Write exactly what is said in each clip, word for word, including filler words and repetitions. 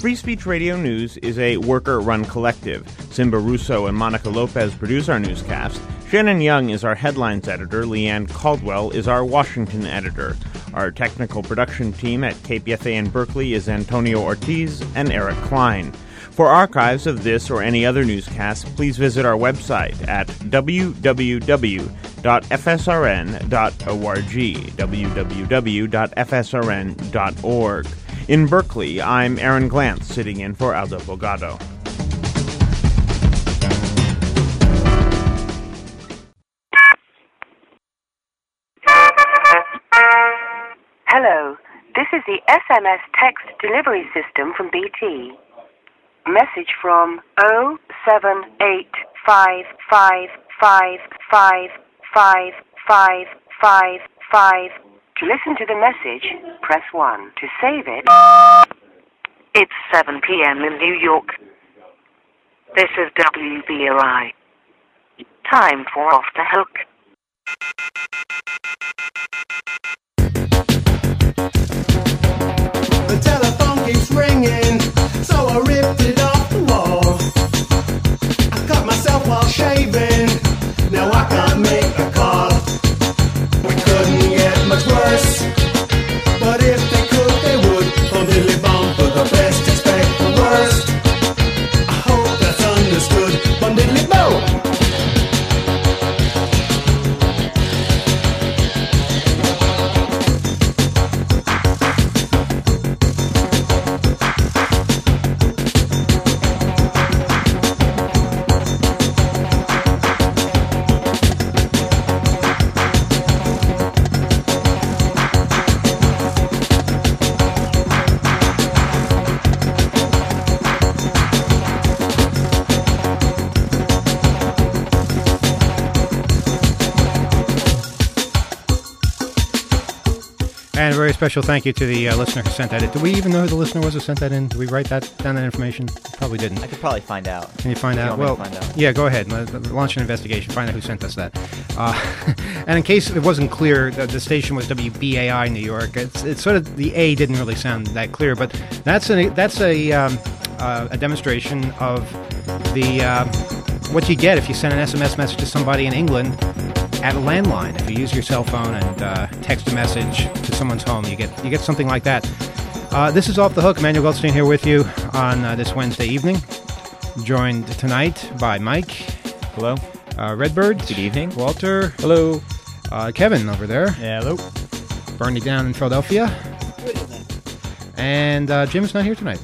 Free Speech Radio News is a worker-run collective. Simba Russo and Monica Lopez produce our newscast. Shannon Young is our headlines editor. Leanne Caldwell is our Washington editor. Our technical production team at K P F A in Berkeley is Antonio Ortiz and Eric Klein. For archives of this or any other newscast, please visit our website at w w w dot f s r n dot org, w w w dot f s r n dot org. In Berkeley, I'm Aaron Glantz, sitting in for Aldo Bogado. Hello, this is the S M S text delivery system from B T. Message from oh seven eight five five five five five five five five. To listen to the message, press one. To save it... It's seven p.m. in New York. This is W B O I. Time for Off the Hook. The telephone keeps ringing, so I ripped it off the wall. I cut myself while shaving, now I can't make a call. We couldn't get much worse, but if they could, they would. Bum diddly bum, for the best, expect the worst. I hope that's understood. Bum diddly bum. And a very special thank you to the uh, listener who sent that in. Do we even know who the listener was who sent that in? Did we write that down, that information? Probably didn't. I could probably find out. Can you find If you out? want me Well, to find out. yeah, go ahead. Launch an investigation. Find out who sent us that. Uh, and in case it wasn't clear, the, the station was W B A I New York. It's, it's sort of, the A didn't really sound that clear, but that's a, that's a, um, uh, a demonstration of the uh, what you get if you send an S M S message to somebody in England at a landline. If you use your cell phone and uh, text a message to someone's home, you get you get something like that. Uh, this is Off the Hook. Emmanuel Goldstein here with you on uh, this Wednesday evening, joined tonight by Mike. Hello. Uh, Redbird. Good evening. Walter. Hello. Uh, Kevin over there. Yeah, hello. Bernie down in Philadelphia. Good evening. And uh, Jim's not here tonight.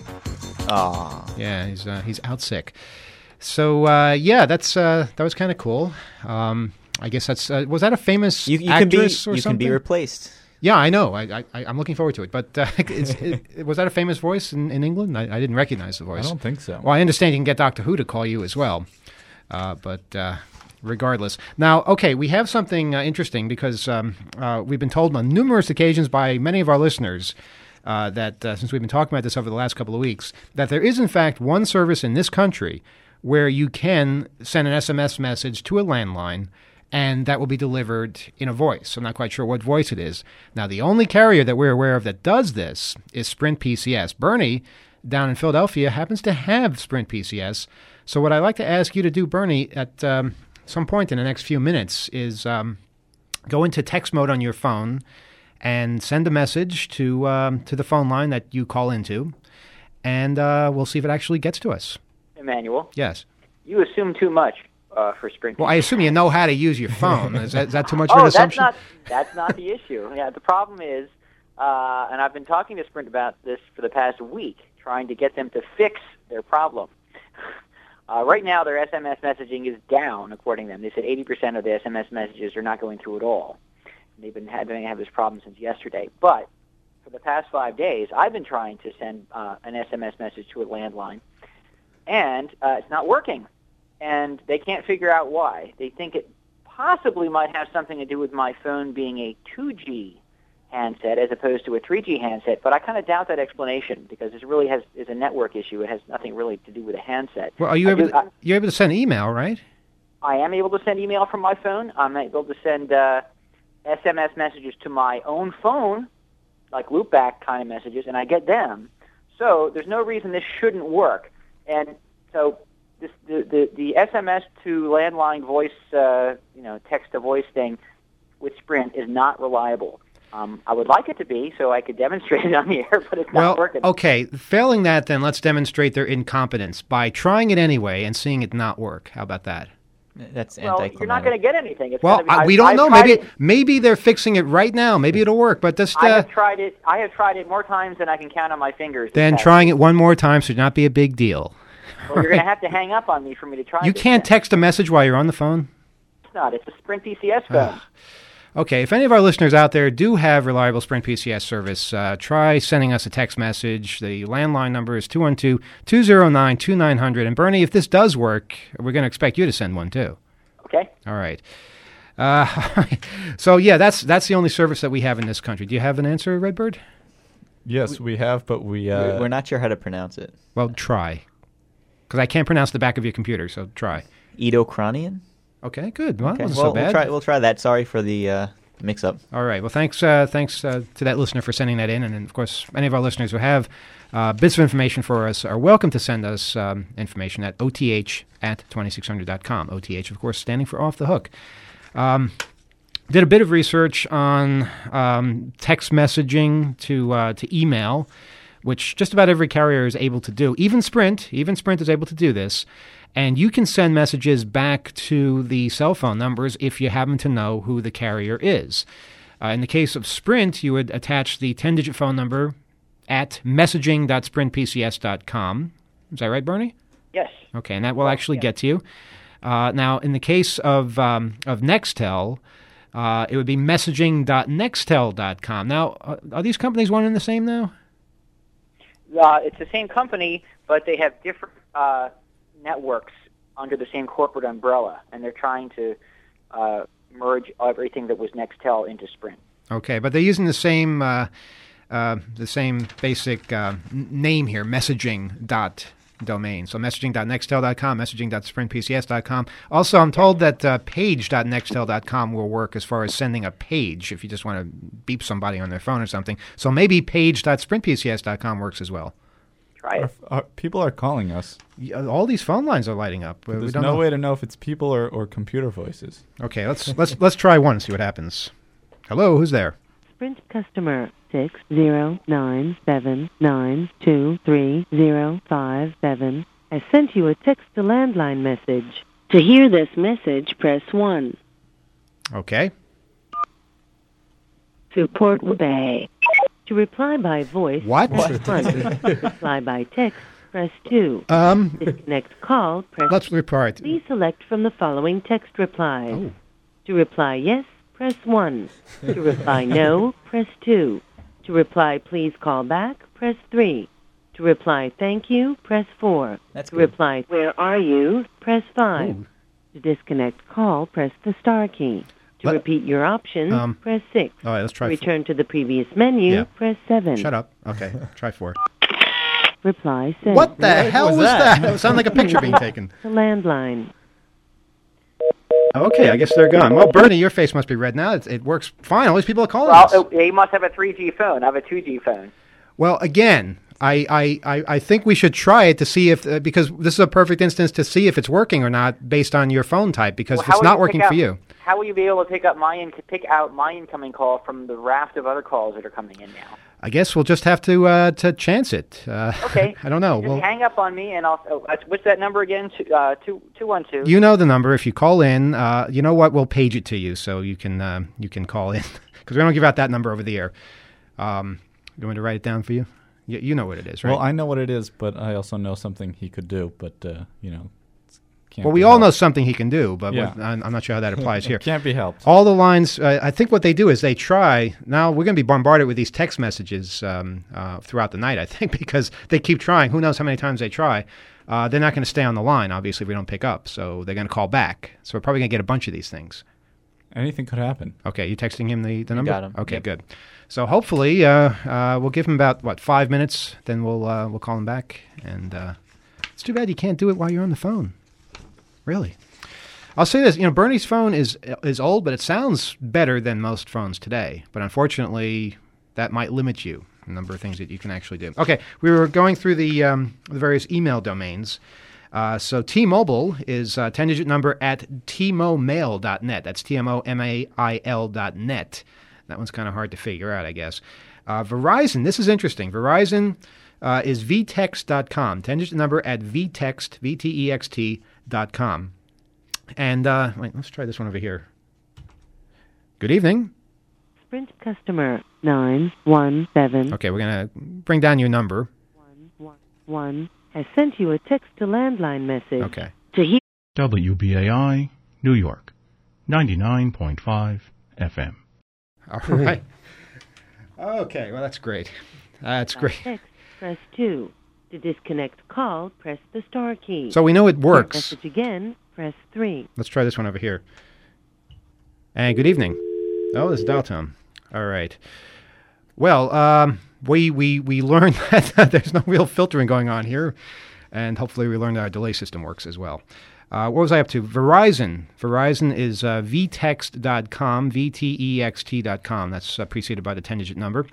Aw. Yeah, he's uh, he's out sick. So uh, yeah, that's uh, that was kind of cool. Um, I guess that's uh, was that a famous You, you actress can be or you something? can be replaced. Yeah, I know. I, I I'm looking forward to it. But uh, it's, it, was that a famous voice in, in England? I, I didn't recognize the voice. I don't think so. Well, I understand you can get Doctor Who to call you as well. Uh, but uh, regardless, now okay, we have something uh, interesting because um, uh, we've been told on numerous occasions by many of our listeners. Uh, that uh, since we've been talking about this over the last couple of weeks, that there is in fact one service in this country where you can send an S M S message to a landline, and that will be delivered in a voice. I'm not quite sure what voice it is. Now, the only carrier that we're aware of that does this is Sprint P C S. Bernie, down in Philadelphia, happens to have Sprint P C S. So what I'd like to ask you to do, Bernie, at um, some point in the next few minutes is um, go into text mode on your phone and send a message to um, to the phone line that you call into, and uh, we'll see if it actually gets to us. Emmanuel, Yes. you assume too much uh, for Sprint. Well, I assume you know how to use your phone. Is that, is that too much of oh, an that's assumption? not that's not the issue. Yeah, the problem is, uh, and I've been talking to Sprint about this for the past week, trying to get them to fix their problem. Uh, right now, their S M S messaging is down, according to them. They said eighty percent of the S M S messages are not going through at all. They've been having have this problem since yesterday. But for the past five days, I've been trying to send uh, an S M S message to a landline, and uh, it's not working. And they can't figure out why. They think it possibly might have something to do with my phone being a two G handset as opposed to a three G handset, but I kind of doubt that explanation because this really has is a network issue. It has nothing really to do with a handset. Well, are you I able? do- To, I- you're able to send email, right? I am able to send email from my phone. I'm able to send uh, S M S messages to my own phone, like loopback kind of messages, and I get them. So there's no reason this shouldn't work. And so this, the, the the S M S to landline voice, uh, you know, text to voice thing with Sprint is not reliable. Um, I would like it to be, so I could demonstrate it on the air, but it's Well, not working. okay. Failing that, then let's demonstrate their incompetence by trying it anyway and seeing it not work. How about that? That's Well, anticlimactic. you're not going to get anything. It's Well, gonna be, I, we I- don't I've know. tried Maybe it- maybe they're fixing it right now. Maybe it'll work. But just I uh, have tried it. I have tried it more times than I can count on my fingers. this then past trying it one more time should not be a big deal. Well, you're going to have to hang up on me for me to try. You this can't thing. text a message while you're on the phone? It's not. It's a Sprint P C S phone. Okay, if any of our listeners out there do have reliable Sprint P C S service, uh, try sending us a text message. The landline number is two one two, two zero nine, two nine zero zero. And Bernie, if this does work, we're going to expect you to send one too. Okay. All right. Uh, so, yeah, that's that's the only service that we have in this country. Do you have an answer, Redbird? Yes, we have, but we... Uh, We're- We're not sure how to pronounce it. Well, try. Because I can't pronounce the back of your computer, so try. Edocronian? Okay, good. Well, Okay. that wasn't Well, so bad. we'll try. We'll try that. Sorry for the uh, mix-up. All right. Well, thanks uh, thanks uh, to that listener for sending that in. And, of course, any of our listeners who have uh, bits of information for us are welcome to send us um, information at O T H at twenty-six hundred dot com. O T H, of course, standing for Off the Hook. Um, did a bit of research on um, text messaging to uh, to email, which just about every carrier is able to do. Even Sprint, even Sprint is able to do this. And you can send messages back to the cell phone numbers if you happen to know who the carrier is. Uh, in the case of Sprint, you would attach the ten-digit phone number at messaging dot sprint p c s dot com. Is that right, Bernie? Yes. Okay, and that will actually get to you. Uh, now, in the case of um, of Nextel, uh, it would be messaging dot nextel dot com. Now, uh, are these companies one and the same now? Uh, it's the same company, but they have different uh, networks under the same corporate umbrella, and they're trying to uh, merge everything that was Nextel into Sprint. Okay, but they're using the same uh, uh, the same basic uh, n- name here, messaging dot domain. So messaging dot nextel dot com, messaging dot sprint p c s dot com. Also, I'm told that uh, page dot nextel dot com will work as far as sending a page if you just want to beep somebody on their phone or something. So maybe page dot sprint p c s dot com works as well. Try our, it. our, people are calling us. Yeah, all these phone lines are lighting up. We There's don't no know. way to know if it's people or, or computer voices. Okay, let's let's let's try one and see what happens. Hello, who's there? Sprint customer six zero nine seven nine two three zero five seven has sent you a text to landline message. To hear this message, press one. Okay. Support Bay. To reply by voice, What? press one. To reply by text, press two. Um, Disconnect call, press let's reply. it. Please select from the following text replies. Oh. To reply yes, press one. To reply no, press two. To reply please call back, press three. To reply thank you, press four. That's To good. reply where are you, press five. Ooh. To disconnect call, press the star key. To Let- repeat your options, Um, press six. All right, let's To try. Four. return to the previous menu, Yeah. press seven. Shut up. Okay, try four. Reply sent. What the hell was, was that? that? It sounded like a picture being taken. The landline. Okay, I guess they're gone. Well, Bernie, your face must be red now. It, it works fine. All these people are calling Well, us. oh, he must have a three G phone. I have a two G phone. Well, again, I, I, I, I think we should try it to see if, uh, because this is a perfect instance to see if it's working or not based on your phone type, because Well, if how it's will not you working pick for out- you. How will you be able to pick up my in, pick out my incoming call from the raft of other calls that are coming in now? I guess we'll just have to uh, to chance it. Uh, Okay. I don't know. Just Well, hang up on me, and I'll. Oh, that's- what's that number again? Two, uh, two, two one two. you know the number. If you call in, uh, you know what? We'll page it to you so you can uh, you can call in because we don't give out that number over the air. Um, you want me to write it down for you? You, you know what it is, right? Well, I know what it is, but I also know something he could do. But uh, you know, it's- can't well, be we all know helped. something he can do, but Yeah. what, I'm, I'm not sure how that applies here. Can't be helped. All the lines, uh, I think what they do is they try. Now, we're going to be bombarded with these text messages um, uh, throughout the night, I think, because they keep trying. Who knows how many times they try. Uh, they're not going to stay on the line, obviously, if we don't pick up. So they're going to call back. So we're probably going to get a bunch of these things. Anything could happen. Okay, you texting him the, the number? got him. Okay, Yep. good. So hopefully uh, uh, we'll give him about, what, five minutes. Then we'll uh, we'll call him back. And uh, it's too bad you can't do it while you're on the phone. Really. I'll say this, you know, Bernie's phone is is old, but it sounds better than most phones today. But unfortunately, that might limit you. a number of things that you can actually do. Okay, we were going through the, um, the various email domains. Uh, so T-Mobile is a ten-digit number at t mo mail dot net. That's T M O M A I L dot net. That one's kind of hard to figure out, I guess. Uh, Verizon, this is interesting. Verizon uh, is v text dot com. ten-digit number at vtext, V T E X T dot com. And, uh, wait, let's try this one over here. Good evening. Sprint customer nine one seven. Okay, we're going to bring down your number. one one one has sent you a text-to-landline message. Okay. To hear W B A I, New York, ninety-nine point five F M. All right. Okay, well, that's great. That's by great. text, press two. To disconnect call, press the star key. So we know it To hear works. message again, press three. Let's try this one over here. And good evening. Oh, this is dial tone. All right. Well, um, we we we learned that there's no real filtering going on here, and hopefully we learned that our delay system works as well. Uh, what was I up to? Verizon. Verizon is uh, v text dot com, V T E X T dot com. That's uh, preceded by the ten-digit number.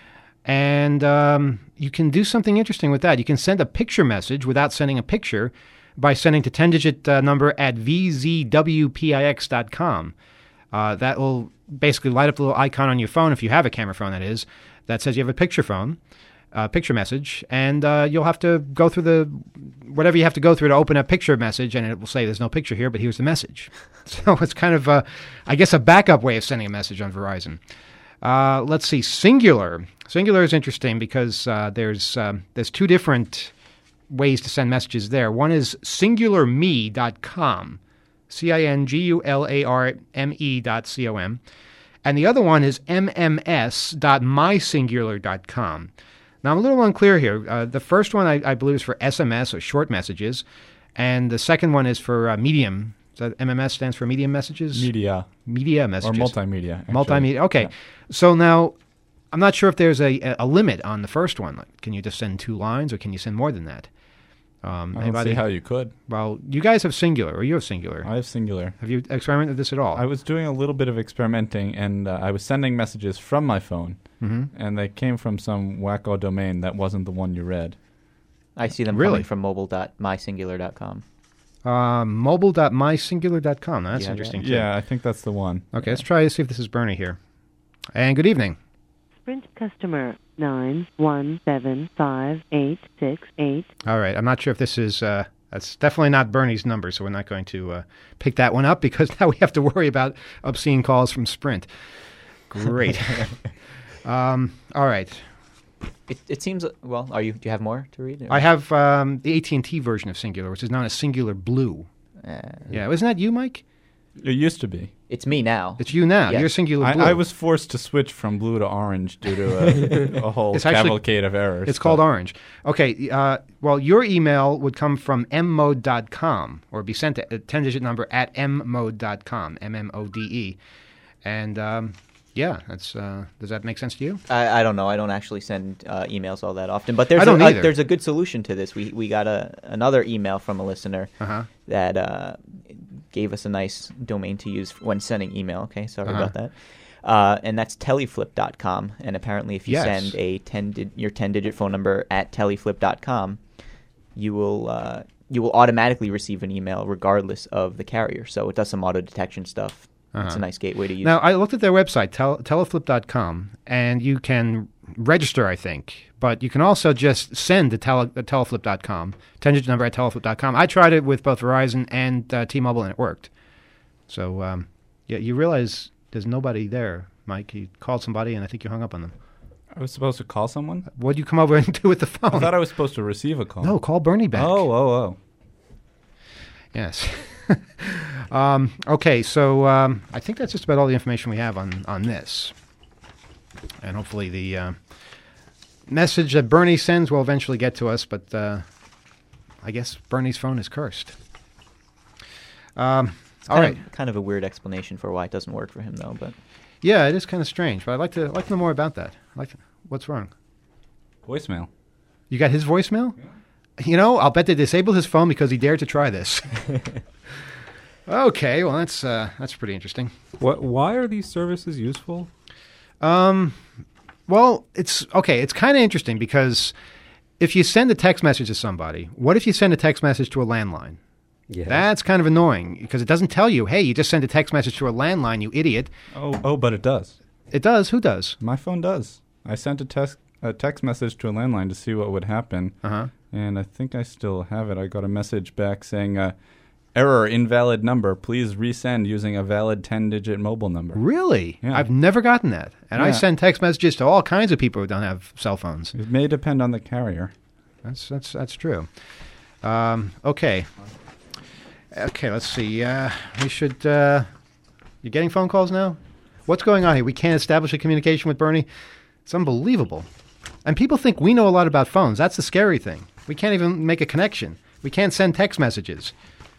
And um, you can do something interesting with that. You can send a picture message without sending a picture by sending to ten-digit uh, number at v z w pix dot com. Uh, that will basically light up the little icon on your phone, if you have a camera phone, that is, that says you have a picture phone, uh, picture message, and uh, you'll have to go through the, whatever you have to go through to open a picture message, and it will say there's no picture here, but here's the message. So it's kind of, uh, I guess, a backup way of sending a message on Verizon. Uh, let's see, Singular. Singular is interesting because uh, there's um, there's two different ways to send messages there. One is singular me dot com. C I N G U L A R M E dot C O M. And the other one is M M S dot my singular dot com. Now, I'm a little unclear here. Uh, the first one, I, I believe, is for S M S, or short messages. And the second one is for uh, medium. So M M S stands for medium messages? Media. Media messages. Or multimedia. Actually. Multimedia. Okay. Yeah. So now, I'm not sure if there's a, a limit on the first one. Like, can you just send two lines, or can you send more than that? Um, I don't anybody? see how you could. Well, you guys have Singular, or you have Singular. I have Singular. Have you experimented with this at all? I was doing a little bit of experimenting, and uh, I was sending messages from my phone, mm-hmm. and they came from some wacko domain that wasn't the one you read. I see them Really? coming from mobile dot my singular dot com. Uh, mobile dot my singular dot com. That's Yeah, interesting, that- too. Yeah, I think that's the one. Okay, let's try to see if this is Bernie here. And good evening. Sprint customer nine one seven five eight six eight. All right, I'm not sure if this is, uh, that's definitely not Bernie's number, so we're not going to uh, pick that one up, because now we have to worry about obscene calls from Sprint. Great. um, all right. It, it seems, well, are you? Do you have more to read? I have um, the A T and T version of Singular, which is known as Singular Blue. Uh, Yeah, wasn't that you, Mike? It used to be. It's me now. It's you now. Yes. You're Singular I, Blue. I was forced to switch from blue to orange due to a, a whole It's actually- cavalcade of errors. It's called but- Orange. Okay, uh, well, your email would come from m mode dot com, or be sent to a ten-digit number at m mode dot com, M M O D E. And, um, yeah, that's. Uh, does that make sense to you? I, I don't know. I don't actually send uh, emails all that often, but there's I don't a, uh, either. there's a good solution to this. We we got a another email from a listener Uh-huh. that uh, gave us a nice domain to use when sending email. Okay, sorry Uh-huh. about that. Uh, and that's teleflip dot com. And apparently, if you Yes. send a ten di- your ten-digit phone number at teleflip dot com, you will uh, you will automatically receive an email regardless of the carrier. So it does some auto detection stuff. It's Uh-huh. a nice gateway to use. Now, I looked at their website, tel- teleflip dot com, and you can register, I think. But you can also just send to tele- uh, teleflip dot com, ten-digit number at teleflip dot com. I tried it with both Verizon and uh, T-Mobile, and it worked. So, um, yeah, you realize there's nobody there, Mike. You called somebody, and I think you hung up on them. I was supposed to call someone? What did you come over and do with the phone? I thought I was supposed to receive a call. No, call Bernie back. Oh, oh, oh. Yes. um, okay, so um, I think that's just about all the information we have on, on this. And hopefully the uh, message that Bernie sends will eventually get to us, but uh, I guess Bernie's phone is cursed. Um, It's all kind right. of, kind of a weird explanation for why it doesn't work for him, though. But Yeah, it is kind of strange, but I'd like to, I'd like to know more about that. I'd like to, what's wrong? Voicemail. You got his voicemail? You know, I'll bet they disabled his phone because he dared to try this. Okay, well, that's uh, that's pretty interesting. What? Why are these services useful? Um, Well, it's okay. It's kind of interesting because if you send a text message to somebody, what if you send a text message to a landline? Yes. That's kind of annoying because it doesn't tell you, hey, you just sent a text message to a landline, you idiot. Oh, oh, but it does. It does? Who does? My phone does. I sent a text a text message to a landline to see what would happen, uh-huh. and I think I still have it. I got a message back saying, uh, error, invalid number. Please resend using a valid ten-digit mobile number. Really? Yeah. I've never gotten that. And Yeah. I send text messages to all kinds of people who don't have cell phones. It may depend on the carrier. That's that's that's true. Um, okay. Okay, let's see. Uh, we should... Uh, you getting phone calls now? What's going on here? We can't establish a communication with Bernie? It's unbelievable. And people think we know a lot about phones. That's the scary thing. We can't even make a connection. We can't send text messages.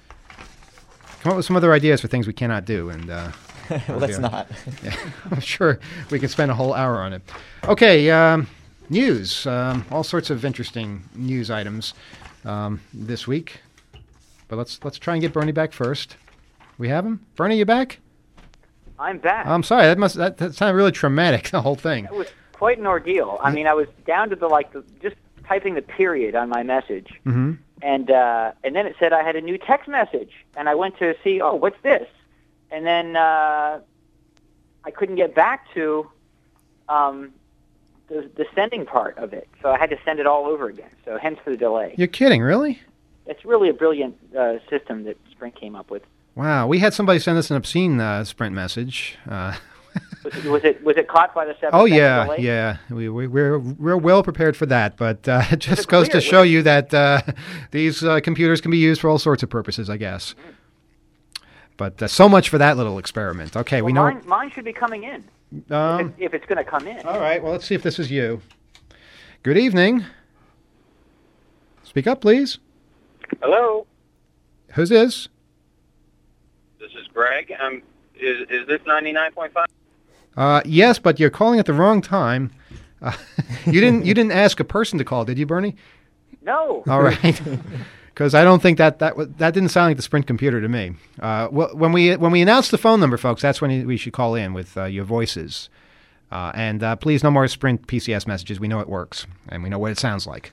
Come up with some other ideas for things we cannot do. And uh, Let's not. Yeah, I'm sure we can spend a whole hour on it. Okay, um, news. Um, all sorts of interesting news items um, this week. But let's let's try and get Bernie back first. We have him? Bernie, you back? I'm back. I'm sorry. That must that, that sounded really traumatic, the whole thing. It was quite an ordeal. I mean, I was down to the like the, just typing the period on my message, Mm-hmm. and uh, and then it said I had a new text message, and I went to see, oh, what's this? And then uh, I couldn't get back to um, the the sending part of it, so I had to send it all over again. So hence the delay. You're kidding, really? It's really a brilliant uh, system that Sprint came up with. Wow. We had somebody send us an obscene uh, Sprint message. Uh, Was it, was it was it caught by the seven? oh, second yeah, delay? yeah. We, we, we're, we're well prepared for that, but uh, it just it goes clear? to show you that uh, these uh, computers can be used for all sorts of purposes, I guess. But uh, so much for that little experiment. Okay, Well, we know... mine, mine should be coming in Um, if, it, if it's going to come in. All right, well, let's see if this is you. Good evening. Speak up, please. Hello, Who's this? this is Greg. Um, is is this ninety-nine point five? Uh, yes, but you're calling at the wrong time. Uh, you didn't you didn't ask a person to call, did you, Bernie? No. All right. Because I don't think that that wa- that didn't sound like the Sprint computer to me. Uh, wh- when we when we announce the phone number, folks, that's when you, we should call in with uh, your voices. Uh, and uh, please, no more Sprint P C S messages. We know it works, and we know what it sounds like.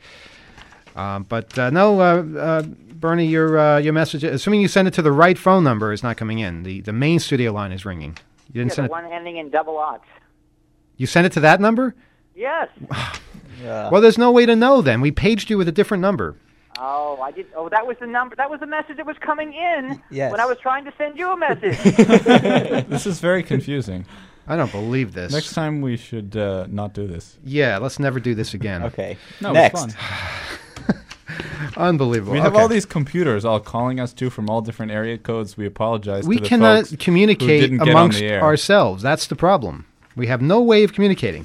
Um, but uh, no, uh, uh, Bernie, your uh, your message, assuming you send it to the right phone number, is not coming in. The the main studio line is ringing. You didn't Yeah, send the it. one ending in double aughts. You sent it to that number? Yes. Yeah. Well, there's no way to know. Then we paged you with a different number. Oh, I did. Oh, that was the number. That was the message that was coming in Yes. when I was trying to send you a message. This is very confusing. I don't believe this. Next time we should uh, not do this. Yeah, let's never do this again. Okay. No, Next. it's fun. Unbelievable. We have Okay. all these computers all calling us too from all different area codes. We apologize We to the cannot folks who communicate didn't get on amongst the air. ourselves. That's the problem. We have no way of communicating.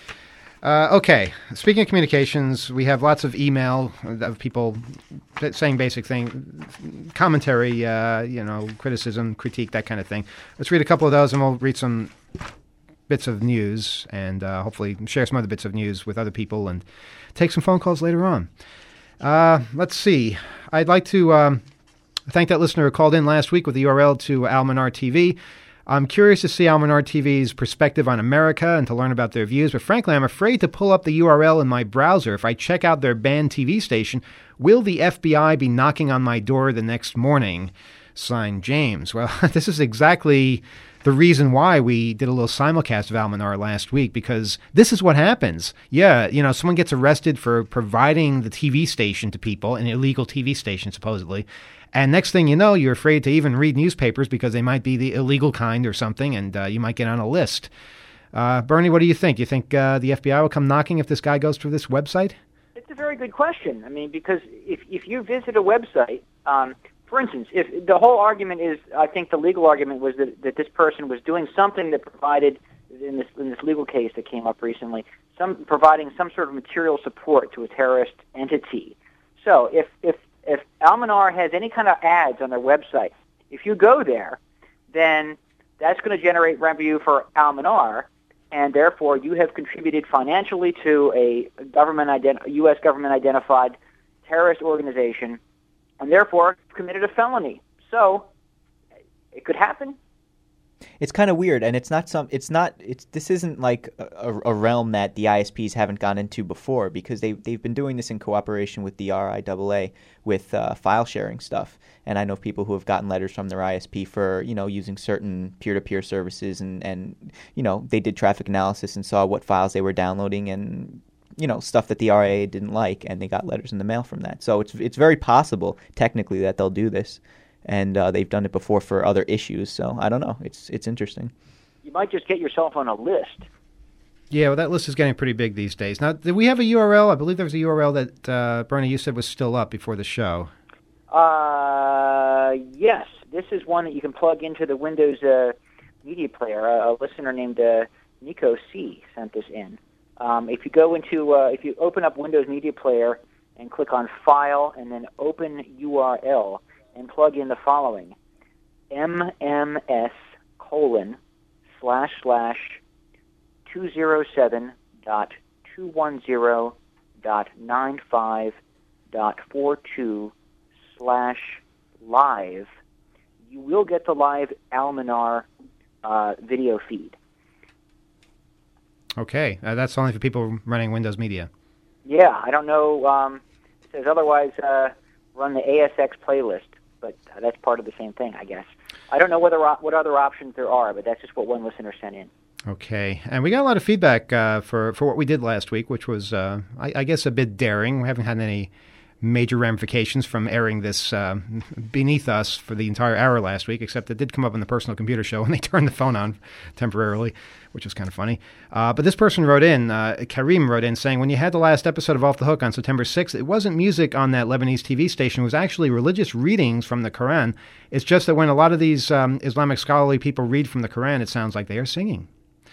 Uh, okay, speaking of communications, we have lots of email of people that- saying basic thing, commentary, uh, you know, criticism, critique, that kind of thing. Let's read a couple of those, and we'll read some bits of news, and uh, hopefully share some other bits of news with other people, and take some phone calls later on. Uh, let's see. I'd like to um, thank that listener who called in last week with the U R L to Almanar T V. I'm curious to see Almanar T V's perspective on America and to learn about their views, but frankly, I'm afraid to pull up the U R L in my browser. If I check out their banned T V station, will the F B I be knocking on my door the next morning? Signed, James. Well, this is exactly the reason why we did a little simulcast of Almanar last week, because this is what happens. Yeah, you know, someone gets arrested for providing the T V station to people, an illegal T V station supposedly, and next thing you know, you're afraid to even read newspapers because they might be the illegal kind or something, and uh, you might get on a list. Uh, Bernie, what do you think? You think uh, the F B I will come knocking if this guy goes through this website? It's a very good question. I mean, because if if you visit a website, um, for instance, if the whole argument is, I think the legal argument was that, that this person was doing something that provided, in this in this legal case that came up recently, some providing some sort of material support to a terrorist entity. So if if if Almanar has any kind of ads on their website, if you go there, then that's going to generate revenue for Almanar, and therefore you have contributed financially to a government ident- U S government identified terrorist organization, and therefore committed a felony. So it could happen. it's kind of weird, and it's not some. It's not. It's this isn't like a, a realm that the I S Ps haven't gone into before, because they they've been doing this in cooperation with the R I A A with uh, file sharing stuff. And I know people who have gotten letters from their I S P for you know using certain peer-to-peer services, and and you know they did traffic analysis and saw what files they were downloading and you know stuff that the R I A A didn't like, and they got letters in the mail from that. So it's it's very possible technically that they'll do this. And uh, they've done it before for other issues, so I don't know. It's it's interesting. You might just get yourself on a list. Yeah, well, that list is getting pretty big these days. Now, did we have a U R L? I believe there was a U R L that, uh, Bernie, you said was still up before the show. Uh, yes. This is one that you can plug into the Windows uh, Media Player. A, a listener named uh, Nico C. sent this in. Um, if you go into, uh, if you open up Windows Media Player and click on File and then Open U R L, and plug in the following: mms colon slash slash two zero seven dot two one zero dot nine five dot four two slash live. You will get the live Almanar uh, video feed. Okay, uh, that's only for people running Windows Media. Yeah, I don't know. Um, it says otherwise uh, run the A S X playlist. But that's part of the same thing, I guess. I don't know whether what other options there are, but that's just what one listener sent in. Okay, and we got a lot of feedback uh, for for what we did last week, which was, uh, I, I guess, a bit daring. We haven't had any major ramifications from airing this uh, beneath us for the entire hour last week, except it did come up on the Personal Computer Show when they turned the phone on temporarily, which was kind of funny. Uh, but this person wrote in, uh, Karim wrote in, saying, when you had the last episode of Off the Hook on September sixth, it wasn't music on that Lebanese T V station. It was actually religious readings from the Quran. It's just that when a lot of these um, Islamic scholarly people read from the Quran, it sounds like they are singing.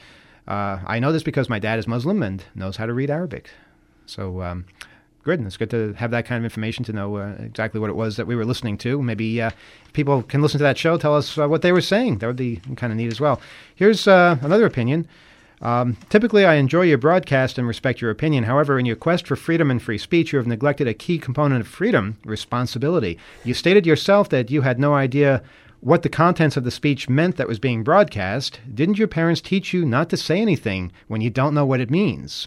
Uh, I know this because my dad is Muslim and knows how to read Arabic. So... Um, Good. It's good to have that kind of information to know uh, exactly what it was that we were listening to. Maybe uh, people can listen to that show, tell us uh, what they were saying. That would be kind of neat as well. Here's uh, another opinion. Um, typically, I enjoy your broadcast and respect your opinion. However, in your quest for freedom and free speech, you have neglected a key component of freedom, responsibility. You stated yourself that you had no idea what the contents of the speech meant that was being broadcast. Didn't your parents teach you not to say anything when you don't know what it means?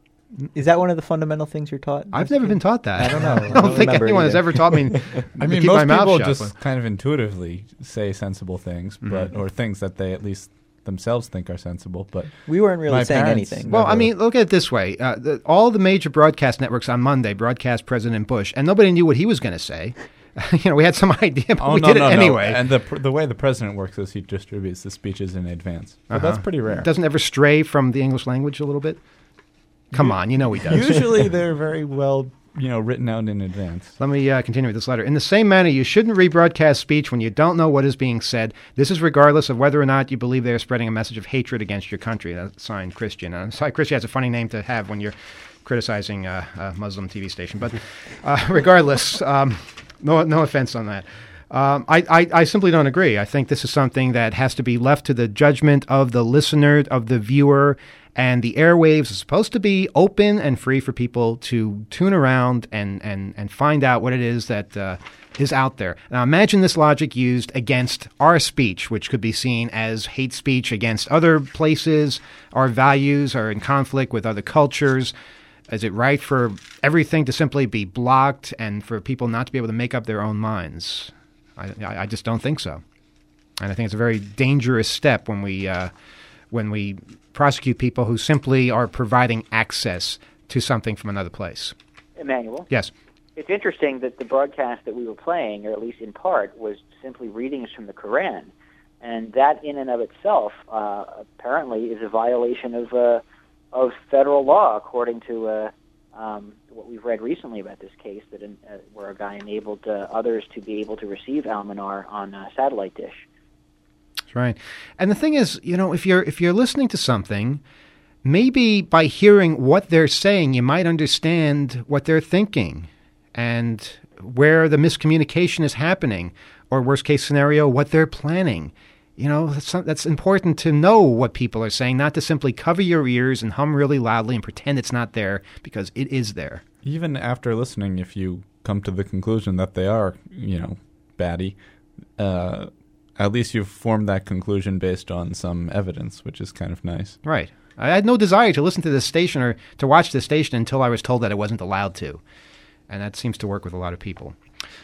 Is that one of the fundamental things you're taught? I've never been taught that. I don't know. I don't, don't think anyone has ever taught me to I mean, keep most my mouth people shut. just kind of intuitively say sensible things, but mm-hmm. or things that they at least themselves think are sensible. But we weren't really saying anything. Well, I mean, look at it this way. Uh, the, all the major broadcast networks on Monday broadcast President Bush, and nobody knew what he was going to say. you know, we had some idea, but oh, we no, did no, it anyway. No. And the the way the president works is he distributes the speeches in advance. But uh-huh. that's pretty rare. It doesn't ever stray from the English language a little bit? Come on, you know he does. Usually they're very well, you know, written out in advance. Let me uh, continue with this letter. In the same manner, you shouldn't rebroadcast speech when you don't know what is being said. This is regardless of whether or not you believe they are spreading a message of hatred against your country. That's signed Christian. Uh, sorry, Christian has a funny name to have when you're criticizing uh, a Muslim T V station. But uh, regardless, um, no, no offense on that. Um, I, I, I simply don't agree. I think this is something that has to be left to the judgment of the listener, of the viewer, and the airwaves are supposed to be open and free for people to tune around and, and, and find out what it is that uh, is out there. Now imagine this logic used against our speech, which could be seen as hate speech against other places. Our values are in conflict with other cultures. Is it right for everything to simply be blocked and for people not to be able to make up their own minds? I, I just don't think so. And I think it's a very dangerous step when we uh, when we prosecute people who simply are providing access to something from another place. Emmanuel? Yes. It's interesting that the broadcast that we were playing, or at least in part, was simply readings from the Quran. And that in and of itself uh, apparently is a violation of uh, of federal law, according to uh, um, what we've read recently about this case, that in, uh, where a guy enabled uh, others to be able to receive Almanar on a satellite dish. That's right. And the thing is, you know, if you're if you're listening to something, maybe by hearing what they're saying, you might understand what they're thinking and where the miscommunication is happening, or worst case scenario, what they're planning. You know, that's, that's important to know what people are saying, not to simply cover your ears and hum really loudly and pretend it's not there, because it is there. Even after listening, if you come to the conclusion that they are, you know, batty, uh, at least you've formed that conclusion based on some evidence, which is kind of nice. Right. I had no desire to listen to this station or to watch this station until I was told that I wasn't allowed to. And that seems to work with a lot of people.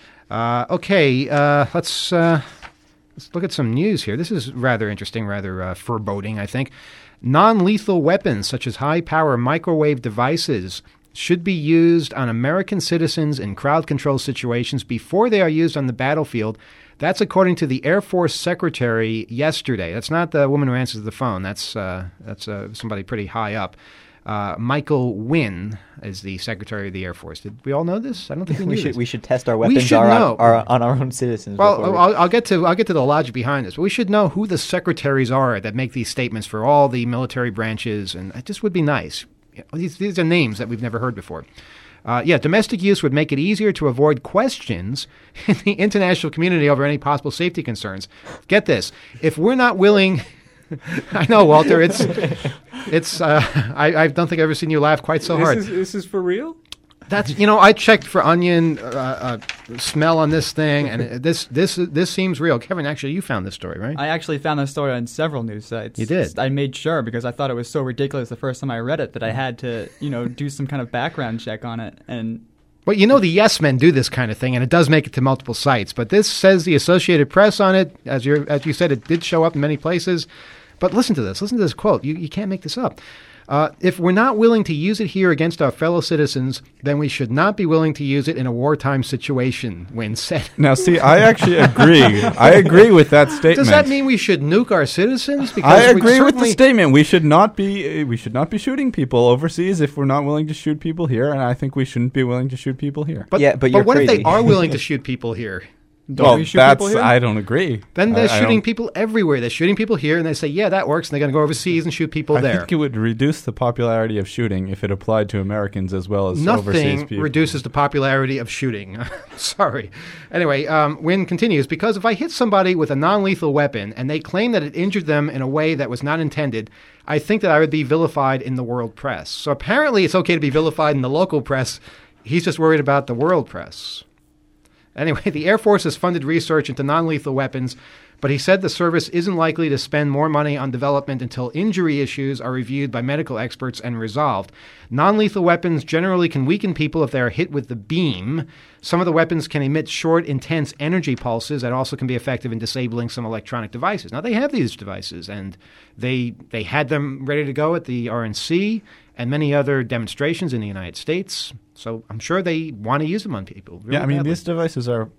Uh, okay, uh, let's, uh, let's look at some news here. This is rather interesting, rather uh, foreboding, I think. Non-lethal weapons, such as high-power microwave devices, should be used on American citizens in crowd-control situations before they are used on the battlefield. That's according to the Air Force Secretary yesterday. That's not the woman who answers the phone. That's uh, that's uh, somebody pretty high up. Uh, Michael Wynn is the Secretary of the Air Force. Did we all know this? I don't think we, we knew should. this. We should test our weapons should our, know. Our, on our own citizens. Well, before we- I'll, I'll get to I'll get to the logic behind this. But we should know who the secretaries are that make these statements for all the military branches, and it just would be nice. You know, these these are names that we've never heard before. Uh, yeah, domestic use would make it easier to avoid questions in the international community over any possible safety concerns. Get this: if we're not willing. I know, Walter. It's, it's. Uh, I, I don't think I've ever seen you laugh quite so hard. This is, this is for real? That's you know. I checked for onion uh, uh, smell on this thing, and it, this this this seems real. Kevin, actually, you found this story, right? I actually found this story on several news sites. You did? I made sure because I thought it was so ridiculous the first time I read it that I had to, you know, do some kind of background check on it. And Well, you know, the Yes Men do this kind of thing, and it does make it to multiple sites. But this says the Associated Press on it. As you as you said, it did show up in many places. But listen to this. Listen to this quote. You you can't make this up. Uh, if we're not willing to use it here against our fellow citizens, then we should not be willing to use it in a wartime situation, Wynn said. Now, see, I actually agree. I agree with that statement. Does that mean we should nuke our citizens? Because I we agree with the certainly- statement. We should not be. We should not be shooting people overseas if we're not willing to shoot people here, and I think we shouldn't be willing to shoot people here. But, but what if they are willing to shoot people here? Don't well, we shoot that's people here? I don't agree. Then they're I, I shooting don't- people everywhere. They're shooting people here, and they say, yeah, that works, and they're going to go overseas and shoot people I there. think it would reduce the popularity of shooting if it applied to Americans as well as overseas Nothing people. reduces the popularity of shooting. Sorry. Anyway, um, Wynn continues, because if I hit somebody with a non-lethal weapon and they claim that it injured them in a way that was not intended, I think that I would be vilified in the world press. So apparently it's okay to be vilified in the local press. He's just worried about the world press. Anyway, the Air Force has funded research into non-lethal weapons, but he said the service isn't likely to spend more money on development until injury issues are reviewed by medical experts and resolved. Non-lethal weapons generally can weaken people if they are hit with the beam. Some of the weapons can emit short, intense energy pulses that also can be effective in disabling some electronic devices. Now, they have these devices, and they they had them ready to go at the R N C and many other demonstrations in the United States. So I'm sure they want to use them on people. really yeah, I mean, badly. these devices are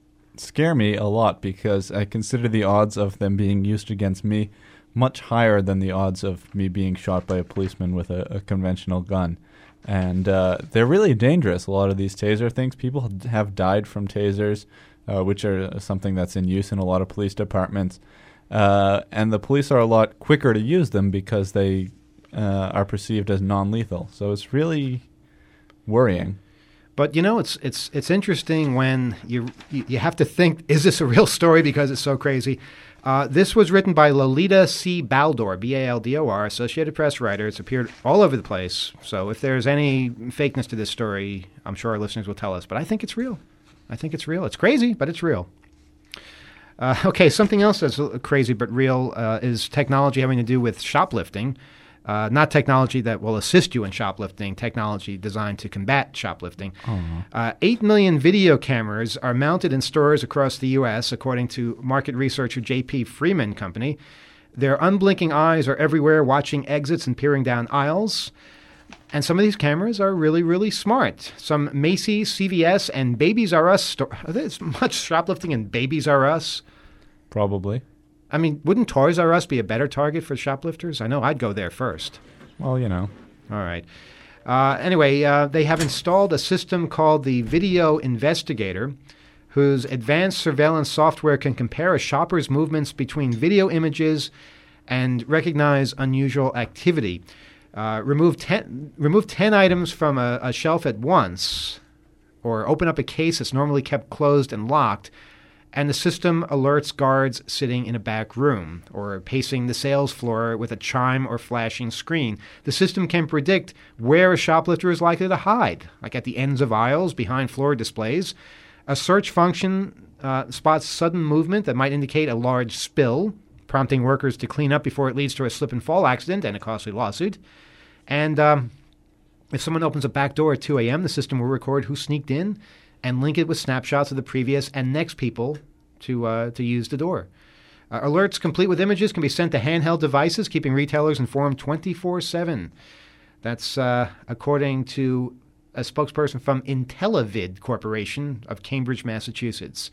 scare me a lot because I consider the odds of them being used against me much higher than the odds of me being shot by a policeman with a, a conventional gun. And uh, they're really dangerous, a lot of these taser things. People have died from tasers, uh, which are something that's in use in a lot of police departments. Uh, and the police are a lot quicker to use them because they uh, are perceived as non-lethal. So it's really worrying. But you know, it's it's it's interesting when you you you have to think: is this a real story? Because it's so crazy. Uh, this was written by Lolita C. Baldor, B A L D O R, Associated Press writer. It's appeared all over the place. So if there's any fakeness to this story, I'm sure our listeners will tell us. But I think it's real. I think it's real. It's crazy, but it's real. Uh, okay, something else that's crazy but real uh, is technology having to do with shoplifting. Uh, not technology that will assist you in shoplifting, technology designed to combat shoplifting. Uh, Eight million video cameras are mounted in stores across the U S, according to market researcher J P Freeman Company. Their unblinking eyes are everywhere, watching exits and peering down aisles. And some of these cameras are really, really smart. Some Macy's, C V S, and Babies R Us stores. There's much shoplifting in Babies R Us. Probably. I mean, wouldn't Toys R Us be a better target for shoplifters? I know I'd go there first. Well, you know. All right. Uh, anyway, uh, they have installed a system called the Video Investigator, whose advanced surveillance software can compare a shopper's movements between video images and recognize unusual activity. Uh, remove ten remove ten items from a, a shelf at once, or open up a case that's normally kept closed and locked, and the system alerts guards sitting in a back room or pacing the sales floor with a chime or flashing screen. The system can predict where a shoplifter is likely to hide, like at the ends of aisles, behind floor displays. A search function uh, spots sudden movement that might indicate a large spill, prompting workers to clean up before it leads to a slip and fall accident and a costly lawsuit. And um, if someone opens a back door at two a.m., the system will record who sneaked in and link it with snapshots of the previous and next people to uh, to use the door. Uh, alerts complete with images can be sent to handheld devices, keeping retailers informed twenty-four seven. That's uh, according to a spokesperson from Intellivid Corporation of Cambridge, Massachusetts.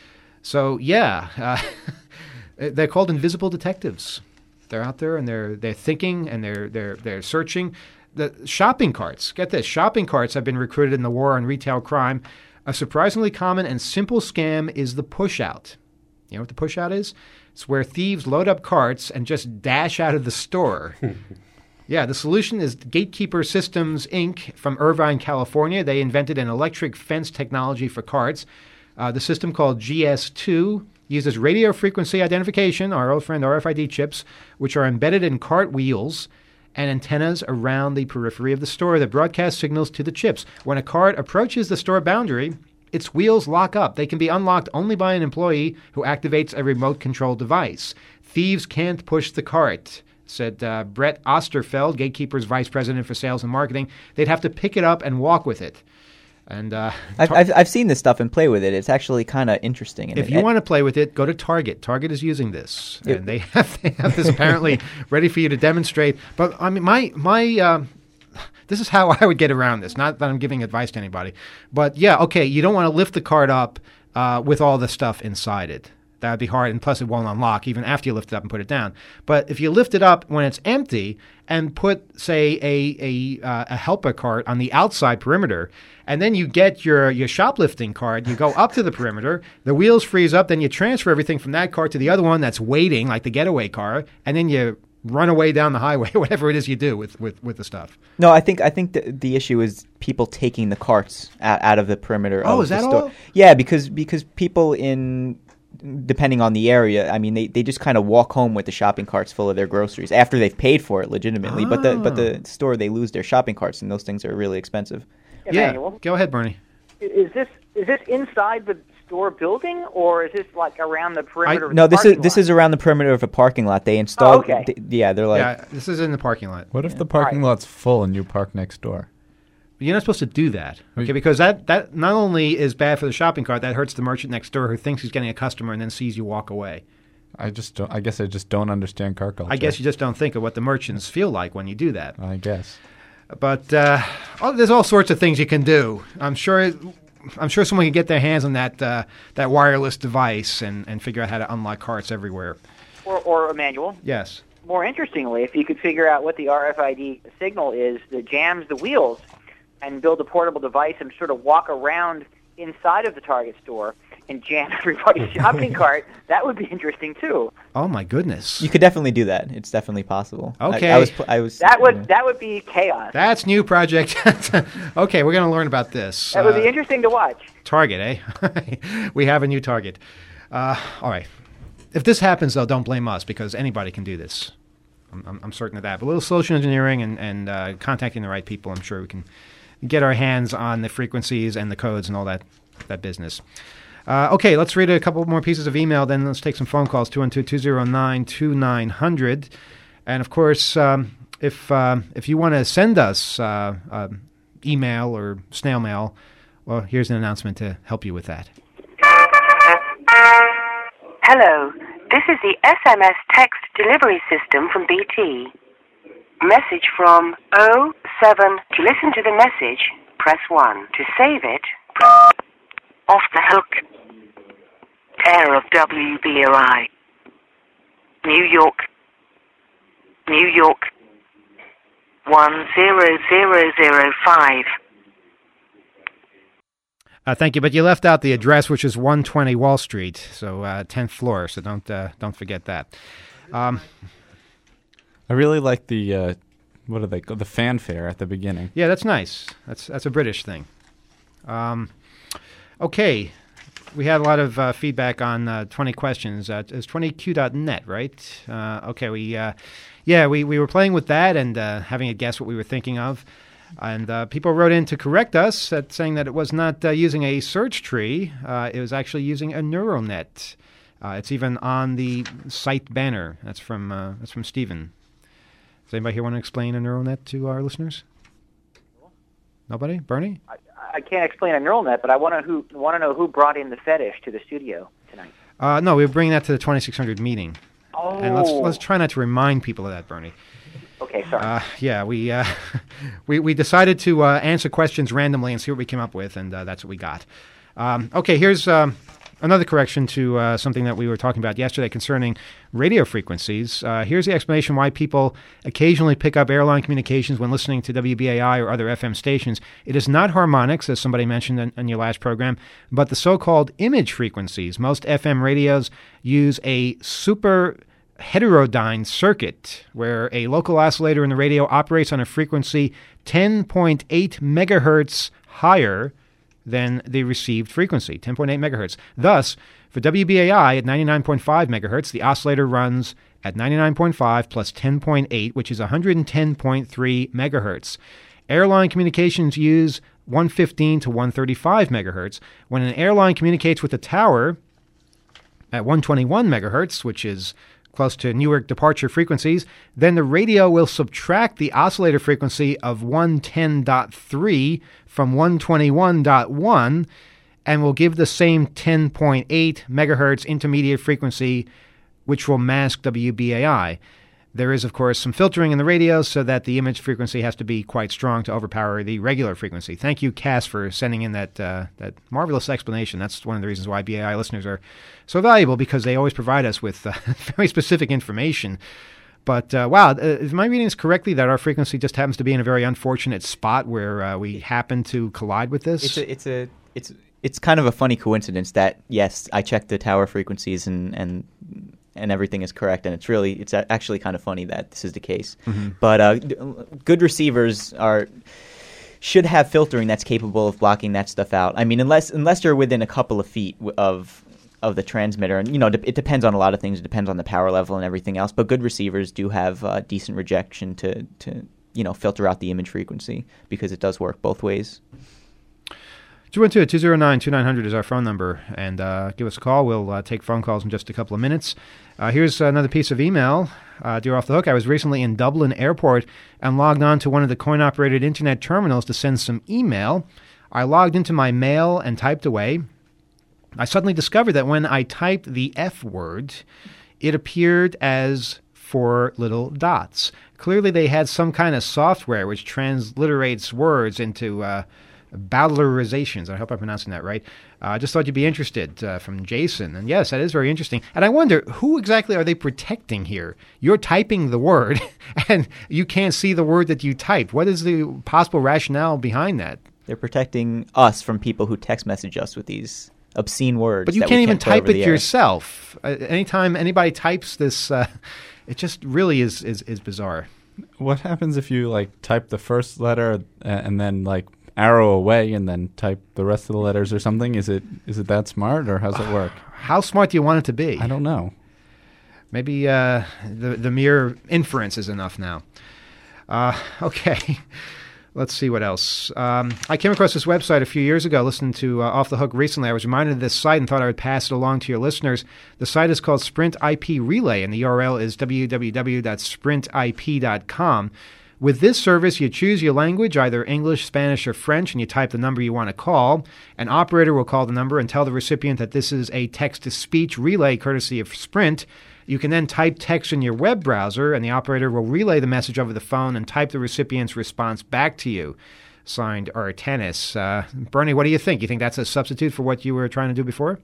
So, yeah, uh, they're called invisible detectives. They're out there and they're they're thinking and they're they're they're searching. The shopping carts, get this, shopping carts have been recruited in the war on retail crime. A surprisingly common and simple scam is the push-out. You know what the push-out is? It's where thieves load up carts and just dash out of the store. Yeah, the solution is Gatekeeper Systems, Incorporated from Irvine, California. They invented an electric fence technology for carts. Uh, the system, called G S two, uses radio frequency identification, our old friend R F I D chips, which are embedded in cart wheels and antennas around the periphery of the store that broadcast signals to the chips. When a cart approaches the store boundary, its wheels lock up. They can be unlocked only by an employee who activates a remote-controlled device. Thieves can't push the cart, said uh, Brett Osterfeld, Gatekeeper's vice president for sales and marketing. They'd have to pick it up and walk with it. And uh, I've, I've I've seen this stuff and play with it. It's actually kind of interesting. And if it, you want to play with it, go to Target. Target is using this, it, and they have they have this apparently ready for you to demonstrate. But I mean, my my uh, this is how I would get around this. Not that I'm giving advice to anybody, but yeah, okay, you don't want to lift the cart up uh, with all the stuff inside it. That would be hard, and plus it won't unlock even after you lift it up and put it down. But if you lift it up when it's empty and put, say, a a, uh, a helper cart on the outside perimeter, and then you get your, your shoplifting cart, you go up to the perimeter, the wheels freeze up, then you transfer everything from that cart to the other one that's waiting, like the getaway car, and then you run away down the highway, whatever it is you do with, with, with the stuff. No, I think I think the, the issue is people taking the carts out, out of the perimeter oh, of is the that store. all? Yeah, because because people in... depending on the area, I mean, they, they just kind of walk home with the shopping carts full of their groceries after they've paid for it legitimately. Oh. But the but the store, they lose their shopping carts, and those things are really expensive. Emmanuel, Yeah, go ahead, Bernie. Is this is this inside the store building, or is this like around the perimeter? I, of no, the this is parking this lot? is around the perimeter of a parking lot. They installed. Oh, okay. th- yeah, they're like. Yeah, this is in the parking lot. What if the parking lot's full and you park next door? You're not supposed to do that, okay? Because that, that not only is bad for the shopping cart, that hurts the merchant next door who thinks he's getting a customer and then sees you walk away. I just don't, I guess I just don't understand car culture. I guess you just don't think of what the merchants feel like when you do that. I guess. But uh, oh, there's all sorts of things you can do. I'm sure I'm sure someone can get their hands on that uh, that wireless device and, and figure out how to unlock carts everywhere. Or, or Emmanuel. Yes. More interestingly, if you could figure out what the R F I D signal is that jams the wheels, and build a portable device and sort of walk around inside of the Target store and jam everybody's shopping cart, that would be interesting too. Oh my goodness! You could definitely do that. It's definitely possible. Okay, I, I was. I was. That would you know. that would be chaos. That's new project. Okay, we're going to learn about this. That would Uh, be interesting to watch. Target, eh? We have a new target. Uh, all right. If this happens, though, don't blame us because anybody can do this. I'm, I'm, I'm certain of that. But a little social engineering and, and uh, contacting the right people, I'm sure we can get our hands on the frequencies and the codes and all that that business. Uh, okay, let's read a couple more pieces of email, then let's take some phone calls, two one two, two zero nine, two nine zero zero. And, of course, um, if uh, if you want to send us uh, uh, email or snail mail, well, here's an announcement to help you with that. Hello, this is the S M S text delivery system from B T. Message from oh seven. To listen to the message, press one. To save it, press Off the hook. Care of W B R I. New York. New York. one zero zero zero five. Uh, thank you, but you left out the address, which is one twenty Wall Street, so uh, tenth floor. So don't uh, don't forget that. Um, I really like the uh, what do they call the fanfare at the beginning. yeah, that's nice. That's that's a British thing. Um, okay, we had a lot of uh, feedback on uh, twenty questions. Uh, it's twenty Q dot net, right? Uh, okay, we uh, yeah we, we were playing with that and uh, having it guess what we were thinking of. And uh, people wrote in to correct us, at saying that it was not uh, using a search tree. Uh, it was actually using a neural net. Uh, it's even on the site banner. That's from uh, that's from Stephen. Does anybody here want to explain a neural net to our listeners? Nobody? Bernie? I, I can't explain a neural net, but I want to who want to know who brought in the fetish to the studio tonight. Uh, no, we were bringing that to the twenty-six hundred meeting. Oh. And let's let's try not to remind people of that, Bernie. Okay, sorry. Uh, yeah, we, uh, we we decided to uh, answer questions randomly and see what we came up with, and uh, that's what we got. Um, okay, here's um, another correction to uh, something that we were talking about yesterday concerning radio frequencies. Uh, here's the explanation why people occasionally pick up airline communications when listening to W B A I or other F M stations. It is not harmonics, as somebody mentioned in, in your last program, but the so-called image frequencies. Most F M radios use a super heterodyne circuit where a local oscillator in the radio operates on a frequency ten point eight megahertz higher than the received frequency, ten point eight megahertz. Thus, for W B A I at ninety-nine point five megahertz, the oscillator runs at ninety-nine point five plus ten point eight, which is one hundred ten point three megahertz. Airline communications use one fifteen to one thirty-five megahertz. When an airline communicates with a tower at one twenty-one megahertz, which is close to Newark departure frequencies, then the radio will subtract the oscillator frequency of one ten point three from one twenty-one point one and will give the same ten point eight megahertz intermediate frequency, which will mask W B A I. There is, of course, some filtering in the radio so that the image frequency has to be quite strong to overpower the regular frequency. Thank you, Cass, for sending in that uh, that marvelous explanation. That's one of the reasons why B A I listeners are so valuable, because they always provide us with uh, very specific information. But, uh, wow, uh, is my reading this correctly that our frequency just happens to be in a very unfortunate spot where uh, we happen to collide with this? It's a, it's a, it's it's kind of a funny coincidence that, yes, I checked the tower frequencies and, and and everything is correct, and it's really it's actually kind of funny that this is the case. Mm-hmm. But uh, good receivers are should have filtering that's capable of blocking that stuff out. I mean, unless unless you're within a couple of feet of of the transmitter, and you know, it depends on a lot of things. It depends on the power level and everything else. But good receivers do have uh, decent rejection to to you know filter out the image frequency, because it does work both ways. two one two, two zero nine, two nine zero zero is our phone number, and uh, give us a call. We'll uh, take phone calls in just a couple of minutes. Uh, here's another piece of email. Uh, Dear Off the Hook, I was recently in Dublin Airport and logged on to one of the coin-operated internet terminals to send some email. I logged into my mail and typed away. I suddenly discovered that when I typed the F word, it appeared as four little dots. Clearly they had some kind of software which transliterates words into uh, bowdlerizations. I hope I'm pronouncing that right. I uh, just thought you'd be interested, uh, from Jason. And yes, that is very interesting. And I wonder, who exactly are they protecting here? You're typing the word, and you can't see the word that you typed. What is the possible rationale behind that? They're protecting us from people who text message us with these obscene words. But you that can't we even can't type it over the air. yourself. Uh, anytime anybody types this, uh, it just really is, is, is bizarre. What happens if you like type the first letter and then like arrow away and then type the rest of the letters or something? Is it is it that smart, or how's it work? How smart do you want it to be? I don't know. Maybe uh, the the mere inference is enough now. Uh, okay, let's see what else. Um, I came across this website a few years ago, listening to uh, Off the Hook recently. I was reminded of this site and thought I would pass it along to your listeners. The site is called Sprint I P Relay, and the U R L is w w w dot sprint i p dot com. With this service, you choose your language, either English, Spanish, or French, and you type the number you want to call. An operator will call the number and tell the recipient that this is a text-to-speech relay courtesy of Sprint. You can then type text in your web browser, and the operator will relay the message over the phone and type the recipient's response back to you. Signed, Artanis. Uh, Bernie, what do you think? You think that's a substitute for what you were trying to do before?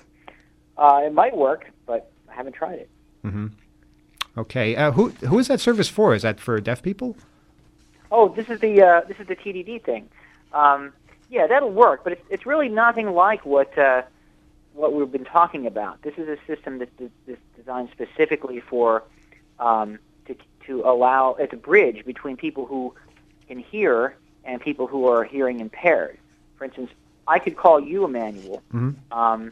Uh, it might work, but I haven't tried it. Mm-hmm. Okay. Uh, who who is that service for? Is that for deaf people? Oh, this is the uh, this is the T D D thing. Um, yeah, that'll work, but it's it's really nothing like what uh, what we've been talking about. This is a system that's de- designed specifically for um, to to allow it's a bridge between people who can hear and people who are hearing impaired. For instance, I could call you, Emmanuel, mm-hmm. um,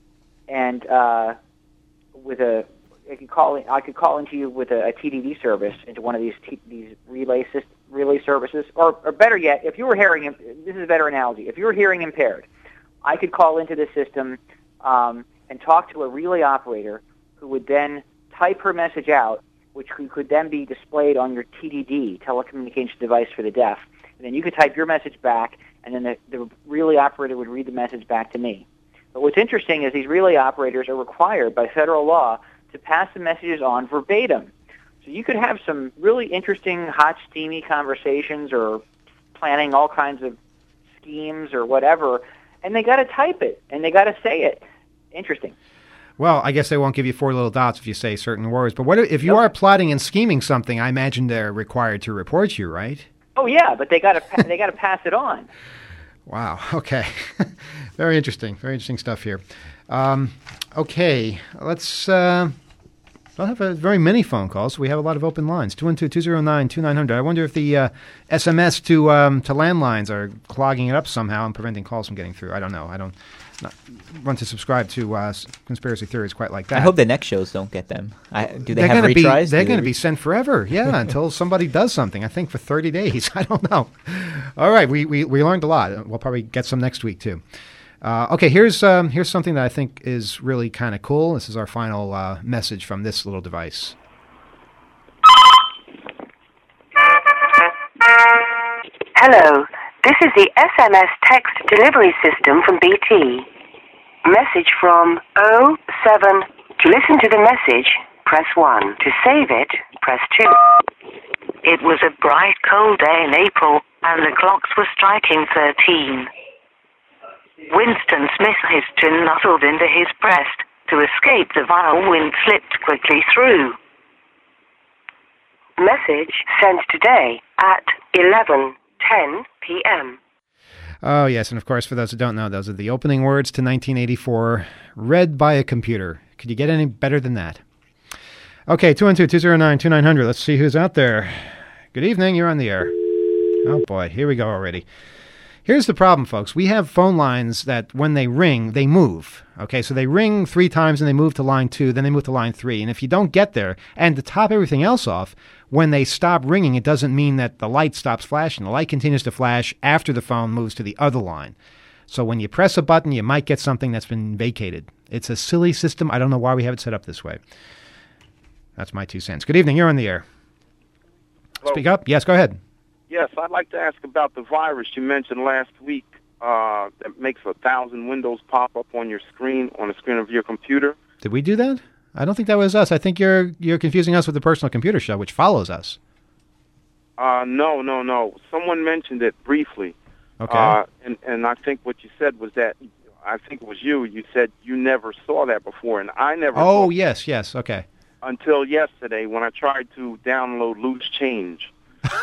and uh, with a I could call in, I could call into you with a, a T D D service into one of these t- these relay syst- relay services, or, or better yet, if you were hearing, this is a better analogy, if you were hearing impaired, I could call into the system um, and talk to a relay operator who would then type her message out, which could, could then be displayed on your T D D, telecommunications device for the deaf. And then you could type your message back, and then the, the relay operator would read the message back to me. But what's interesting is these relay operators are required by federal law to pass the messages on verbatim. So you could have some really interesting, hot, steamy conversations or planning all kinds of schemes or whatever, and they got to type it, and they got to say it. Interesting. Well, I guess they won't give you four little dots if you say certain words. But what if you nope. are plotting and scheming something? I imagine they're required to report you, right? Oh yeah, but they got to they got to pass it on. Wow. Okay. Very interesting. Very interesting stuff here. Um, okay, let's. Uh, don't have a, very many phone calls. So we have a lot of open lines. two one two, two zero nine, two nine zero zero. I wonder if the uh, S M S to um, to landlines are clogging it up somehow and preventing calls from getting through. I don't know. I don't. Not want to subscribe to uh, conspiracy theories quite like that. I hope the next shows don't get them. I, do they they're have gonna retries? Be, they're do going to they... be sent forever, yeah, until somebody does something. I think for thirty days. I don't know. All right, we, we, we learned a lot. We'll probably get some next week, too. Uh, okay, here's um, here's something that I think is really kind of cool. This is our final uh, message from this little device. Hello, this is the S M S text delivery system from B T. Message from oh seven. To listen to the message, press one. To save it, press two. It was a bright, cold day in April, and the clocks were striking thirteen. Winston Smith, his chin nuzzled into his breast. To escape, the vile wind slipped quickly through. Message sent today at eleven ten p.m. Oh, yes, and of course, for those who don't know, those are the opening words to nineteen eighty-four, read by a computer. Could you get any better than that? Okay, two one two, two zero nine, two nine zero zero. Let's see who's out there. Good evening, you're on the air. Oh, boy, here we go already. Here's the problem, folks. We have phone lines that when they ring, they move. Okay, so they ring three times and they move to line two, then they move to line three. And if you don't get there, and to top everything else off, when they stop ringing, it doesn't mean that the light stops flashing. The light continues to flash after the phone moves to the other line. So when you press a button, you might get something that's been vacated. It's a silly system. I don't know why we have it set up this way. That's my two cents. Good evening. You're on the air. Hello. Speak up. Yes, go ahead. Yes, I'd like to ask about the virus you mentioned last week uh, that makes a thousand windows pop up on your screen, on the screen of your computer. Did we do that? I don't think that was us. I think you're you're confusing us with the Personal Computer Show, which follows us. Uh, no, no, no. Someone mentioned it briefly. Okay. Uh, and, and I think what you said was that, I think it was you, you said you never saw that before, and I never Oh, saw yes, yes, okay. until yesterday when I tried to download Loose Change.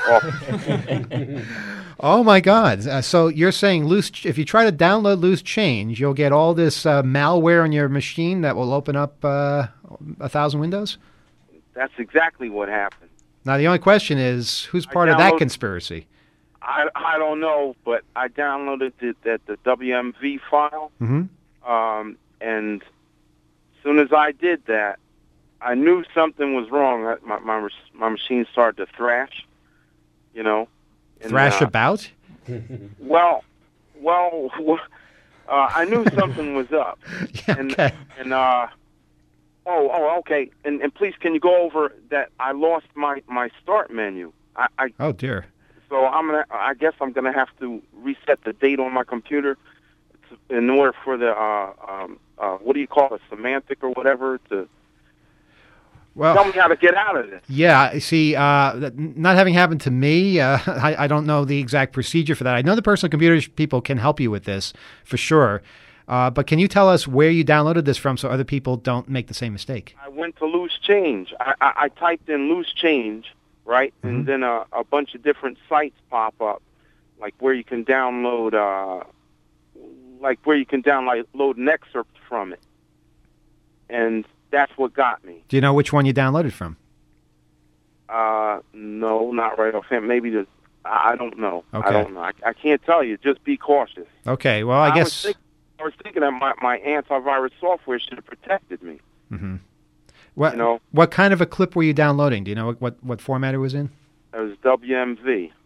Oh my God! Uh, so you're saying loose? Ch- if you try to download Loose Change, you'll get all this uh, malware on your machine that will open up uh, a thousand windows? That's exactly what happened. Now the only question is, who's part of that conspiracy? I I don't know, but I downloaded the the, the W M V file, mm-hmm. um, and as soon as I did that, I knew something was wrong. My my my machine started to thrash. You know, and, thrash uh, about? Well, well, uh, I knew something was up. Yeah, and, okay. And uh, oh, oh, okay. And and please, can you go over that? I lost my, my start menu. I, I oh dear. So I'm gonna. I guess I'm gonna have to reset the date on my computer to, in order for the uh, um, uh, what do you call it, semantic or whatever to. Well, tell me how to get out of this. Yeah, see, uh, not having happened to me, uh, I, I don't know the exact procedure for that. I know the Personal Computer people can help you with this, for sure. Uh, but can you tell us where you downloaded this from so other people don't make the same mistake? I went to Loose Change. I, I, I typed in Loose Change, right? Mm-hmm. And then a, a bunch of different sites pop up, like where you can download, uh, like where you can download an excerpt from it. And that's what got me. Do you know which one you downloaded from? Uh, no, not right offhand. Maybe the, I don't know. Okay. I don't know. I, I can't tell you. Just be cautious. Okay, well, I, I guess... Was think, I was thinking that my, my antivirus software should have protected me. Mm-hmm. What, you know? What kind of a clip were you downloading? Do you know what, what, what format it was in? It was W M V.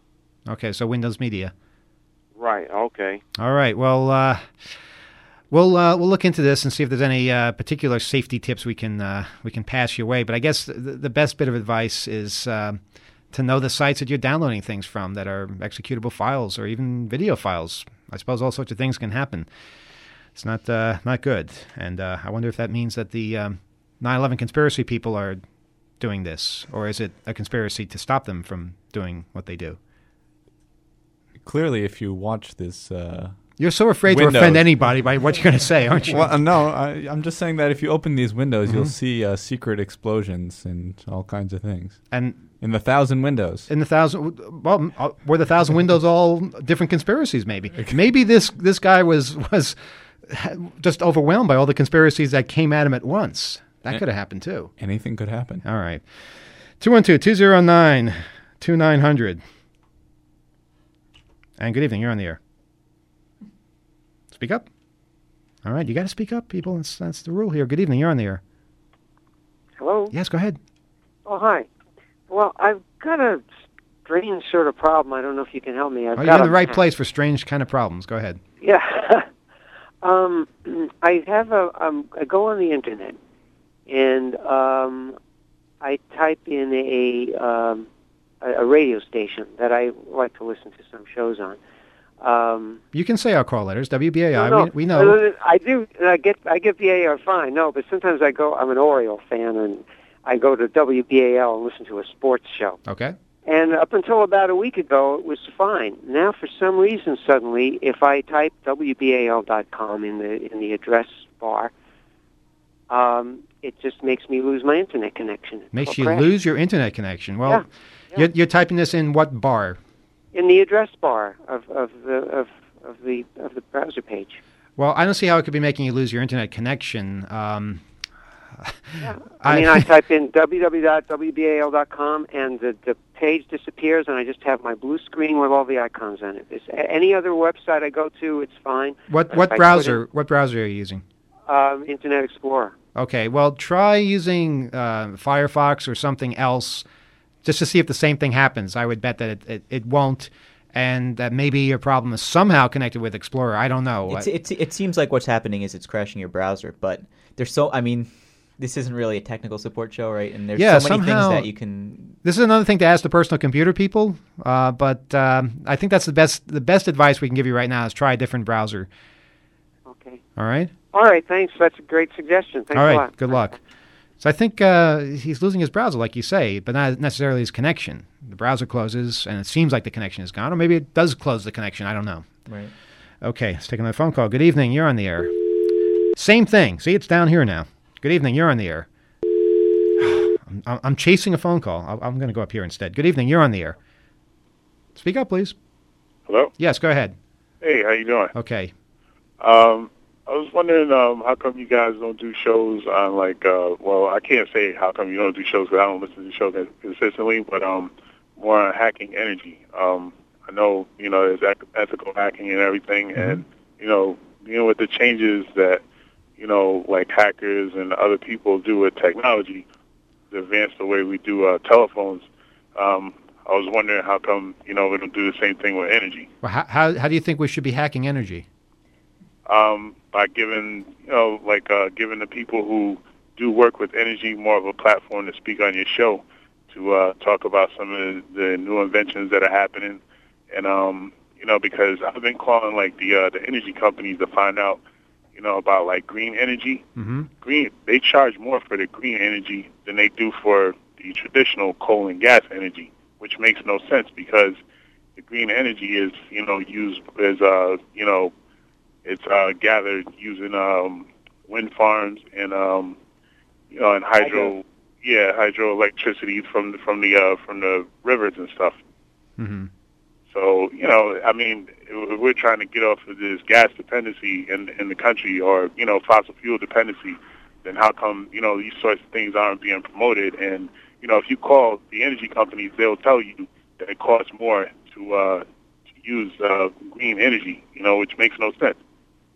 Okay, so Windows Media. Right. Okay. All right. Well, uh, we'll uh, we'll look into this and see if there's any uh, particular safety tips we can uh, we can pass your way. But I guess the, the best bit of advice is uh, to know the sites that you're downloading things from that are executable files or even video files. I suppose all sorts of things can happen. It's not uh, not good, and uh, I wonder if that means that the um, nine eleven conspiracy people are doing this, or is it a conspiracy to stop them from doing what they do? Clearly, if you watch this, uh, you're so afraid windows. to offend anybody by what you're going to say, aren't you? Well, uh, no, I, I'm just saying that if you open these windows, Mm-hmm. you'll see uh, secret explosions and all kinds of things. And in the thousand windows, in the thousand, well, uh, were the thousand windows all different conspiracies? Maybe, maybe this this guy was was just overwhelmed by all the conspiracies that came at him at once. That could have happened too. Anything could happen. All right, two one two two zero nine two nine hundred. And good evening. You're on the air. Speak up. All right, you got to speak up, people. That's, that's the rule here. Good evening. You're on the air. Hello? Yes, go ahead. Oh, hi. Well, I've got a strange sort of problem. I don't know if you can help me. I've Oh, got you're in a the right Mac. place for strange kind of problems. Go ahead. Yeah. um, I have a. Um, I go on the internet, and um, I type in a um, a a radio station that I like to listen to some shows on. Um, You can say our call letters, W B A I. no, no, we, we know. I do. I get. I get B A R fine. No, but sometimes I go. I'm an Oriole fan, and I go to W B A L and listen to a sports show. Okay. And up until about a week ago, it was fine. Now, for some reason, suddenly, if I type W B A L dot com in the in the address bar, um, it just makes me lose my internet connection. It Makes will you crash. lose your internet connection. Well, Yeah, yeah. You're, you're typing this in what bar? in the address bar of, of the of, of the of the browser page. Well, I don't see how it could be making you lose your internet connection. Um, I mean, I type in w w w dot w b a l dot com, and the, the page disappears, and I just have my blue screen with all the icons on it. Is any other website I go to, it's fine. what But what if I put browser? What browser are you using? in, um, Internet Explorer. Okay, well, try using uh, Firefox or something else just to see if the same thing happens. I would bet that it, it, it won't, and that maybe your problem is somehow connected with Explorer. I don't know. It's, it's, it seems like what's happening is it's crashing your browser, but there's so, I mean, this isn't really a technical support show, right? And there's yeah, so many somehow, things that you can... This is another thing to ask the personal computer people, uh, but um, I think that's the best the best advice we can give you right now is try a different browser. Okay. All right? All right, thanks. That's a great suggestion. Thanks All right, a lot. good luck. So I think uh, he's losing his browser, like you say, but not necessarily his connection. The browser closes, and it seems like the connection is gone, or maybe it does close the connection. I don't know. Right. Okay, let's take another phone call. Good evening. You're on the air. Same thing. See, it's down here now. Good evening. You're on the air. I'm, I'm chasing a phone call. I'm, I'm going to go up here instead. Good evening. You're on the air. Speak up, please. Hello? Yes, go ahead. Hey, how you doing? Okay. Um, I was wondering um, how come you guys don't do shows on, like, uh, well, I can't say how come you don't do shows because I don't listen to shows consistently, but um, more on hacking energy. Um, I know, you know, there's eth- ethical hacking and everything, Mm-hmm. and, you know, dealing with the changes that, you know, like hackers and other people do with technology to advance the way we do uh, telephones. Um, I was wondering how come, you know, we don't do the same thing with energy. Well, how, how, how do you think we should be hacking energy? Um, by giving, you know, like uh, giving the people who do work with energy more of a platform to speak on your show, to uh, talk about some of the, the new inventions that are happening, and um, you know, because I've been calling like the uh, the energy companies to find out, you know, about like green energy. Mm-hmm. Green, they charge more for the green energy than they do for the traditional coal and gas energy, which makes no sense because the green energy is, you know, used as uh, you know. It's uh, gathered using um, wind farms and um, you know, and hydro, yeah, hydroelectricity from the, from the uh, from the rivers and stuff. Mm-hmm. So you know, I mean, if we're trying to get off of this gas dependency in in the country, or you know, fossil fuel dependency, then how come you know these sorts of things aren't being promoted? And you know, if you call the energy companies, they'll tell you that it costs more to uh, to use uh, green energy. You know, which makes no sense.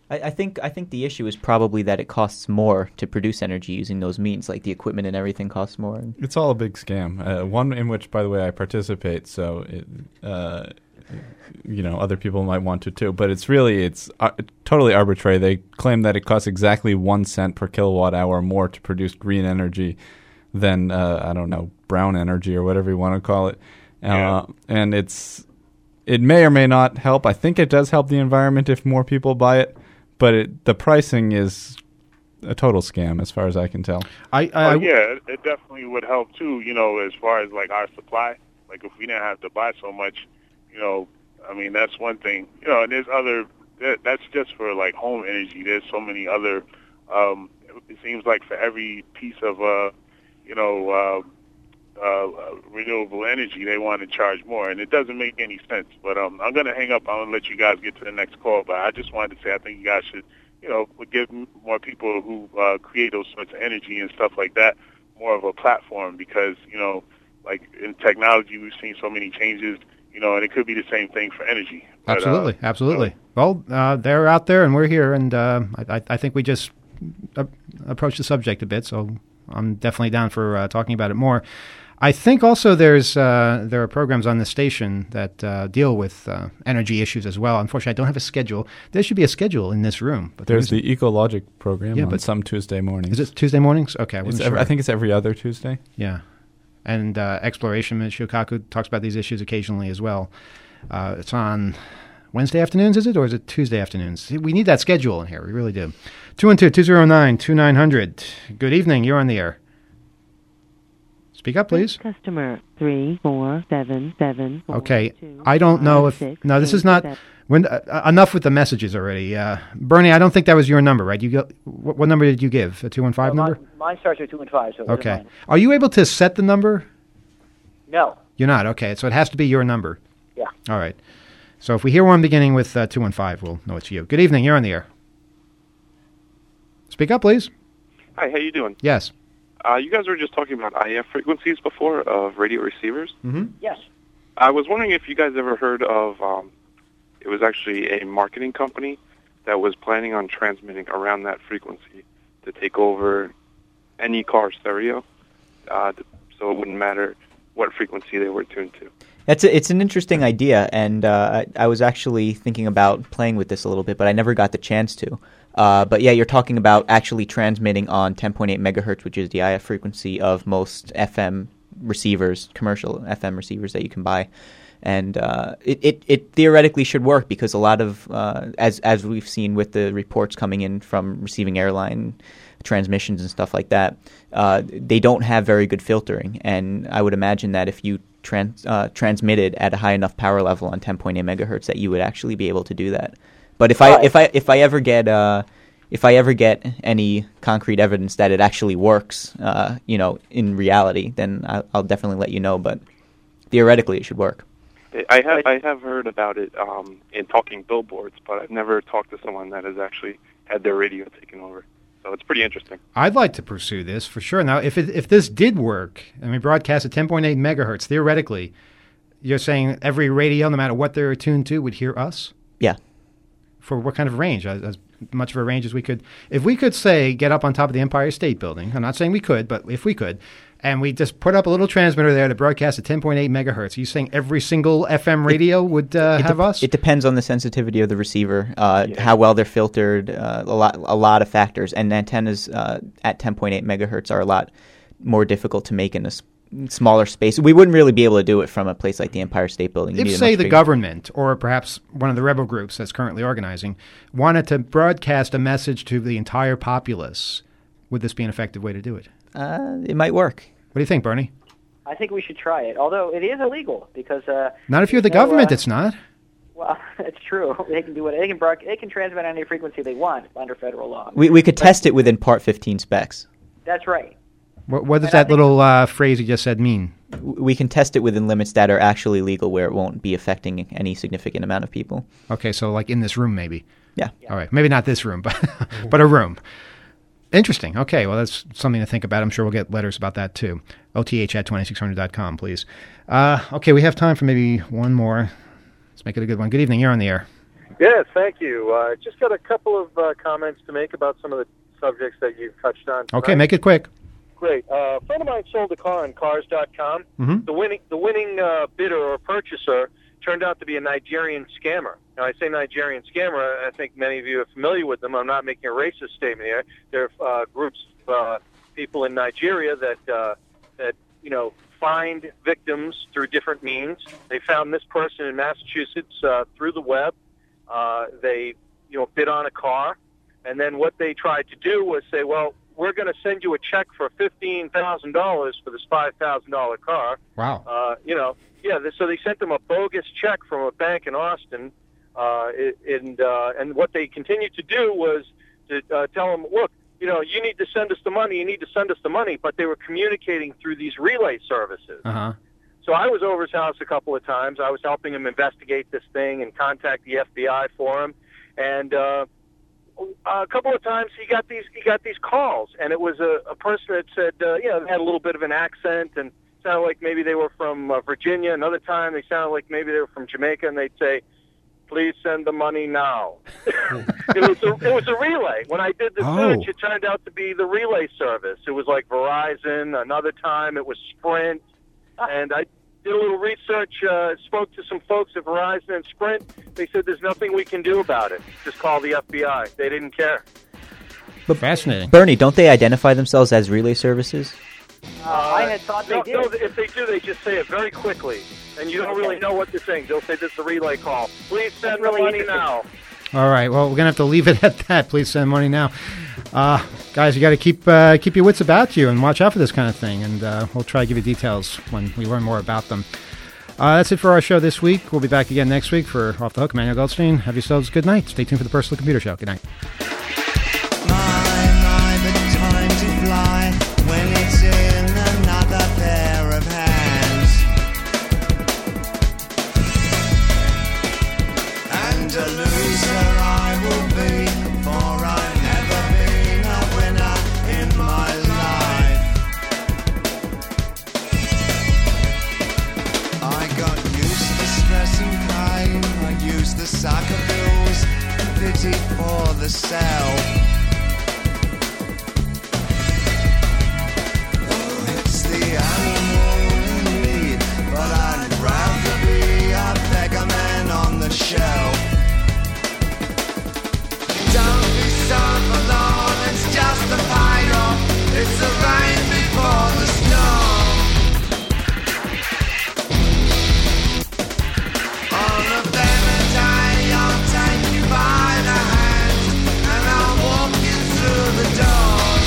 I, I think I think the issue is probably that it costs more to produce energy using those means. Like the equipment and everything costs more. It's all a big scam. Uh, one in which, by the way, I participate. So, it, uh, you know, other people might want to too. But it's really it's uh, totally arbitrary. They claim that it costs exactly one cent per kilowatt hour more to produce green energy than uh, I don't know brown energy or whatever you want to call it. Uh, Yeah. And it's it may or may not help. I think it does help the environment if more people buy it. But it, the pricing is a total scam, as far as I can tell. I, oh, yeah, it, it definitely would help too. You know, as far as like our supply, like if we didn't have to buy so much, you know, I mean that's one thing. You know, and there's other. That, that's just for like home energy. There's so many other. Um, it seems like for every piece of uh, you know, uh, uh, renewable energy, they want to charge more, and it doesn't make any sense. But um, I'm gonna hang up. I'm gonna let you guys get to the next call. But I just wanted to say I think you guys should, you know, give more people who uh, create those sorts of energy and stuff like that more of a platform, because, you know, like in technology, we've seen so many changes, you know, and it could be the same thing for energy. But, Absolutely, uh, absolutely. you know, Well, uh, they're out there and we're here, and uh, I, I think we just uh, approach the subject a bit, so I'm definitely down for uh, talking about it more. I think also there's uh, there are programs on the station that uh, deal with uh, energy issues as well. Unfortunately, I don't have a schedule. There should be a schedule in this room. But There's there the Ecologic program Yeah, on but- some Tuesday mornings. Is it Tuesday mornings? Okay, I It's wasn't every- sure. I think it's every other Tuesday. Yeah. And uh, Exploration, Shikaku talks about these issues occasionally as well. Uh, it's on Wednesday afternoons, is it? Or is it Tuesday afternoons? We need that schedule in here. We really do. two one two, two zero nine, two nine zero zero. Good evening. You're on the air. Speak up, please. Customer three four seven seven. Okay. I don't know if... No, this is not... When, uh, enough with the messages already. Uh, Bernie, I don't think that was your number, right? You go, what, what number did you give? A two one five Uh, number? Mine, mine starts with two and five, so it doesn't Okay. mind. Are you able to set the number? No. You're not. Okay. So it has to be your number. Yeah. All right. So if we hear one beginning with uh, two one five, we'll know it's you. Good evening. You're on the air. Speak up, please. Hi, how you doing? Yes. Uh, you guys were just talking about I F frequencies before of radio receivers. Mm-hmm. Yes. I was wondering if you guys ever heard of, um, it was actually a marketing company that was planning on transmitting around that frequency to take over any car stereo, uh, so it wouldn't matter what frequency they were tuned to. That's a, it's an interesting idea, and uh, I, I was actually thinking about playing with this a little bit, but I never got the chance to. Uh, but yeah, you're talking about actually transmitting on ten point eight megahertz, which is the I F frequency of most F M receivers, commercial F M receivers that you can buy. And uh, it, it, it theoretically should work, because a lot of, uh, as as we've seen with the reports coming in from receiving airline transmissions and stuff like that, uh, they don't have very good filtering. And I would imagine that if you trans, uh, transmitted at a high enough power level on ten point eight megahertz, that you would actually be able to do that. But if I if I if I ever get uh, if I ever get any concrete evidence that it actually works, uh, you know, in reality, then I, I'll definitely let you know. But theoretically, it should work. I have I have heard about it um, in talking billboards, but I've never talked to someone that has actually had their radio taken over. So it's pretty interesting. I'd like to pursue this for sure. Now, if it, if this did work, I mean, broadcast at ten point eight megahertz, theoretically, you're saying every radio, no matter what they're attuned to, would hear us? Yeah. For what kind of range? As, as much of a range as we could. If we could, say, get up on top of the Empire State Building, I'm not saying we could, but if we could, and we just put up a little transmitter there to broadcast at ten point eight megahertz, are you saying every single F M radio would uh, It have de- us? It depends on the sensitivity of the receiver, uh, how well they're filtered, uh, a lot a lot of factors. And antennas uh, at ten point eight megahertz are a lot more difficult to make in a s- smaller space. We wouldn't really be able to do it from a place like the Empire State Building. You If, need a say, much the bigger- government or perhaps one of the rebel groups that's currently organizing wanted to broadcast a message to the entire populace, would this be an effective way to do it? Uh, it might work. What do you think, Bernie? I think we should try it, although it is illegal because. Uh, Not if you're the no, government, uh, it's not. Well, it's true. They can do what they can. Broad, they can transmit on any frequency they want under federal law. We we could But- test it within Part fifteen specs. That's right. What, what does And I that little uh, phrase you just said mean? W- We can test it within limits that are actually legal, where it won't be affecting any significant amount of people. Okay, so like in this room, maybe. Yeah. All right, maybe not this room, but but a room. Interesting. Okay, well, that's something to think about. I'm sure we'll get letters about that too. O T H at twenty-six hundred dot com, please. Uh, okay, we have time for maybe one more. Let's make it a good one. Good evening. You're on the air. Yes, thank you. Uh, just got a couple of uh, comments to make about some of the subjects that you've touched on tonight. Okay, make it quick. Great. Uh, a friend of mine sold a car on cars dot com. Mhm. The winning, the winning uh, bidder or purchaser turned out to be a Nigerian scammer. Now, I say Nigerian scammer. I think many of you are familiar with them. I'm not making a racist statement here. They're uh, groups of uh, people in Nigeria that uh, that you know find victims through different means. They found this person in Massachusetts uh, through the web. Uh, they, you know, bid on a car, and then what they tried to do was say, well, we're going to send you a check for fifteen thousand dollars for this five thousand dollars car. Wow. Uh, you know, yeah, th- so they sent them a bogus check from a bank in Austin, uh, i- and, uh, and what they continued to do was to uh, tell them, look, you know, you need to send us the money, you need to send us the money, but they were communicating through these relay services. Uh-huh. So I was over his house a couple of times. I was helping him investigate this thing and contact the F B I for him. And uh, a couple of times he got these he got these calls, and it was a, a person that said, uh, you know, they had a little bit of an accent and sounded like maybe they were from uh, Virginia. Another time they sounded like maybe they were from Jamaica, and they'd say, "Please send the money now." it was a, it was a relay. When I did the Oh. search, it turned out to be the relay service. It was like Verizon. Another time it was Sprint. And I did a little research, uh, spoke to some folks at Verizon and Sprint. They said there's nothing we can do about it. Just call the F B I. They didn't care. But Fascinating. Bernie, don't they identify themselves as relay services? Uh, I had thought they no, did. No, if they do, they just say it very quickly. And you don't really know what they're saying. They'll say this is a relay call. Please send really the money interesting. now. All right. Well, we're gonna have to leave it at that. Please send money now, uh, guys. You got to keep uh, keep your wits about you and watch out for this kind of thing. And uh, we'll try to give you details when we learn more about them. Uh, that's it for our show this week. We'll be back again next week for Off the Hook. Manuel Goldstein. Have yourselves a good night. Stay tuned for the Personal Computer Show. Good night. My, the time to fly when it's in another pair of hands. And a loser I will be, for I've never been a winner in my life. I got used to stress and pain. I used the soccer bills and pity for the self. It's the animal in me, but I'd rather be a beggar man on the shelf. Don't be so forlorn, it's just a payoff. It's the rain before the storm. On a better day, I'll take you by the hand, and I'll walk you through the doors.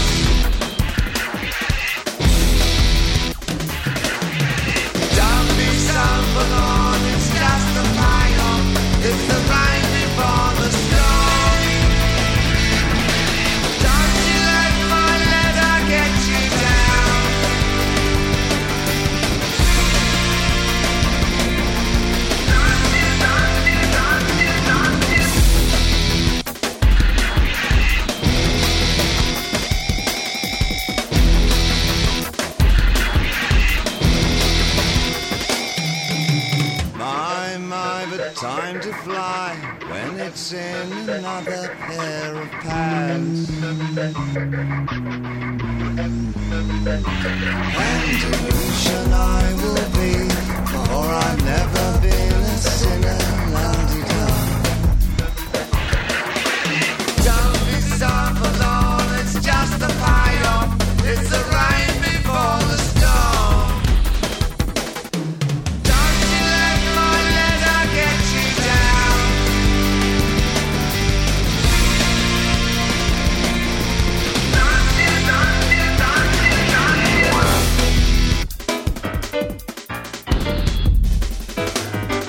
Don't be so forlorn, it's just a payoff. It's the rain before the storm. Don't you let my letter get you down. My, my, but time to fly when it's in another pair of pants. And illusion I will be, for I've never been a sinner undone. Don't be so forlorn, it's just a payoff. It's the rain before the storm. Don't you let my letter get you down. Don't you, don't you, don't you, don't you.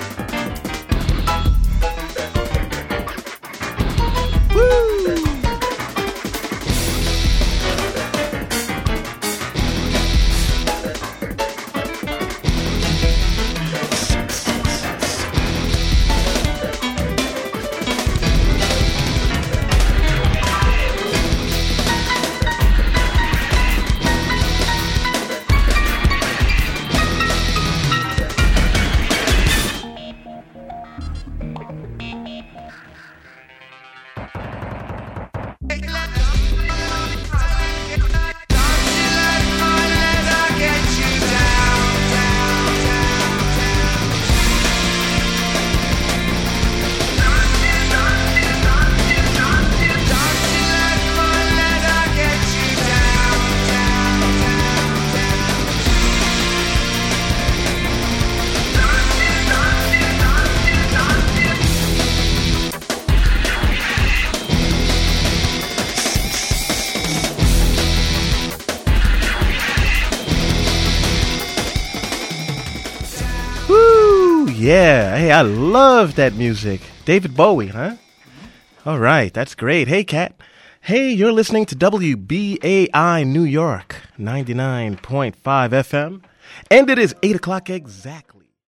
yeah. Hey, I love that music. David Bowie, huh? All right, that's great. Hey, Kat. Hey, you're listening to W B A I New York, ninety-nine point five F M, and it is eight o'clock exactly.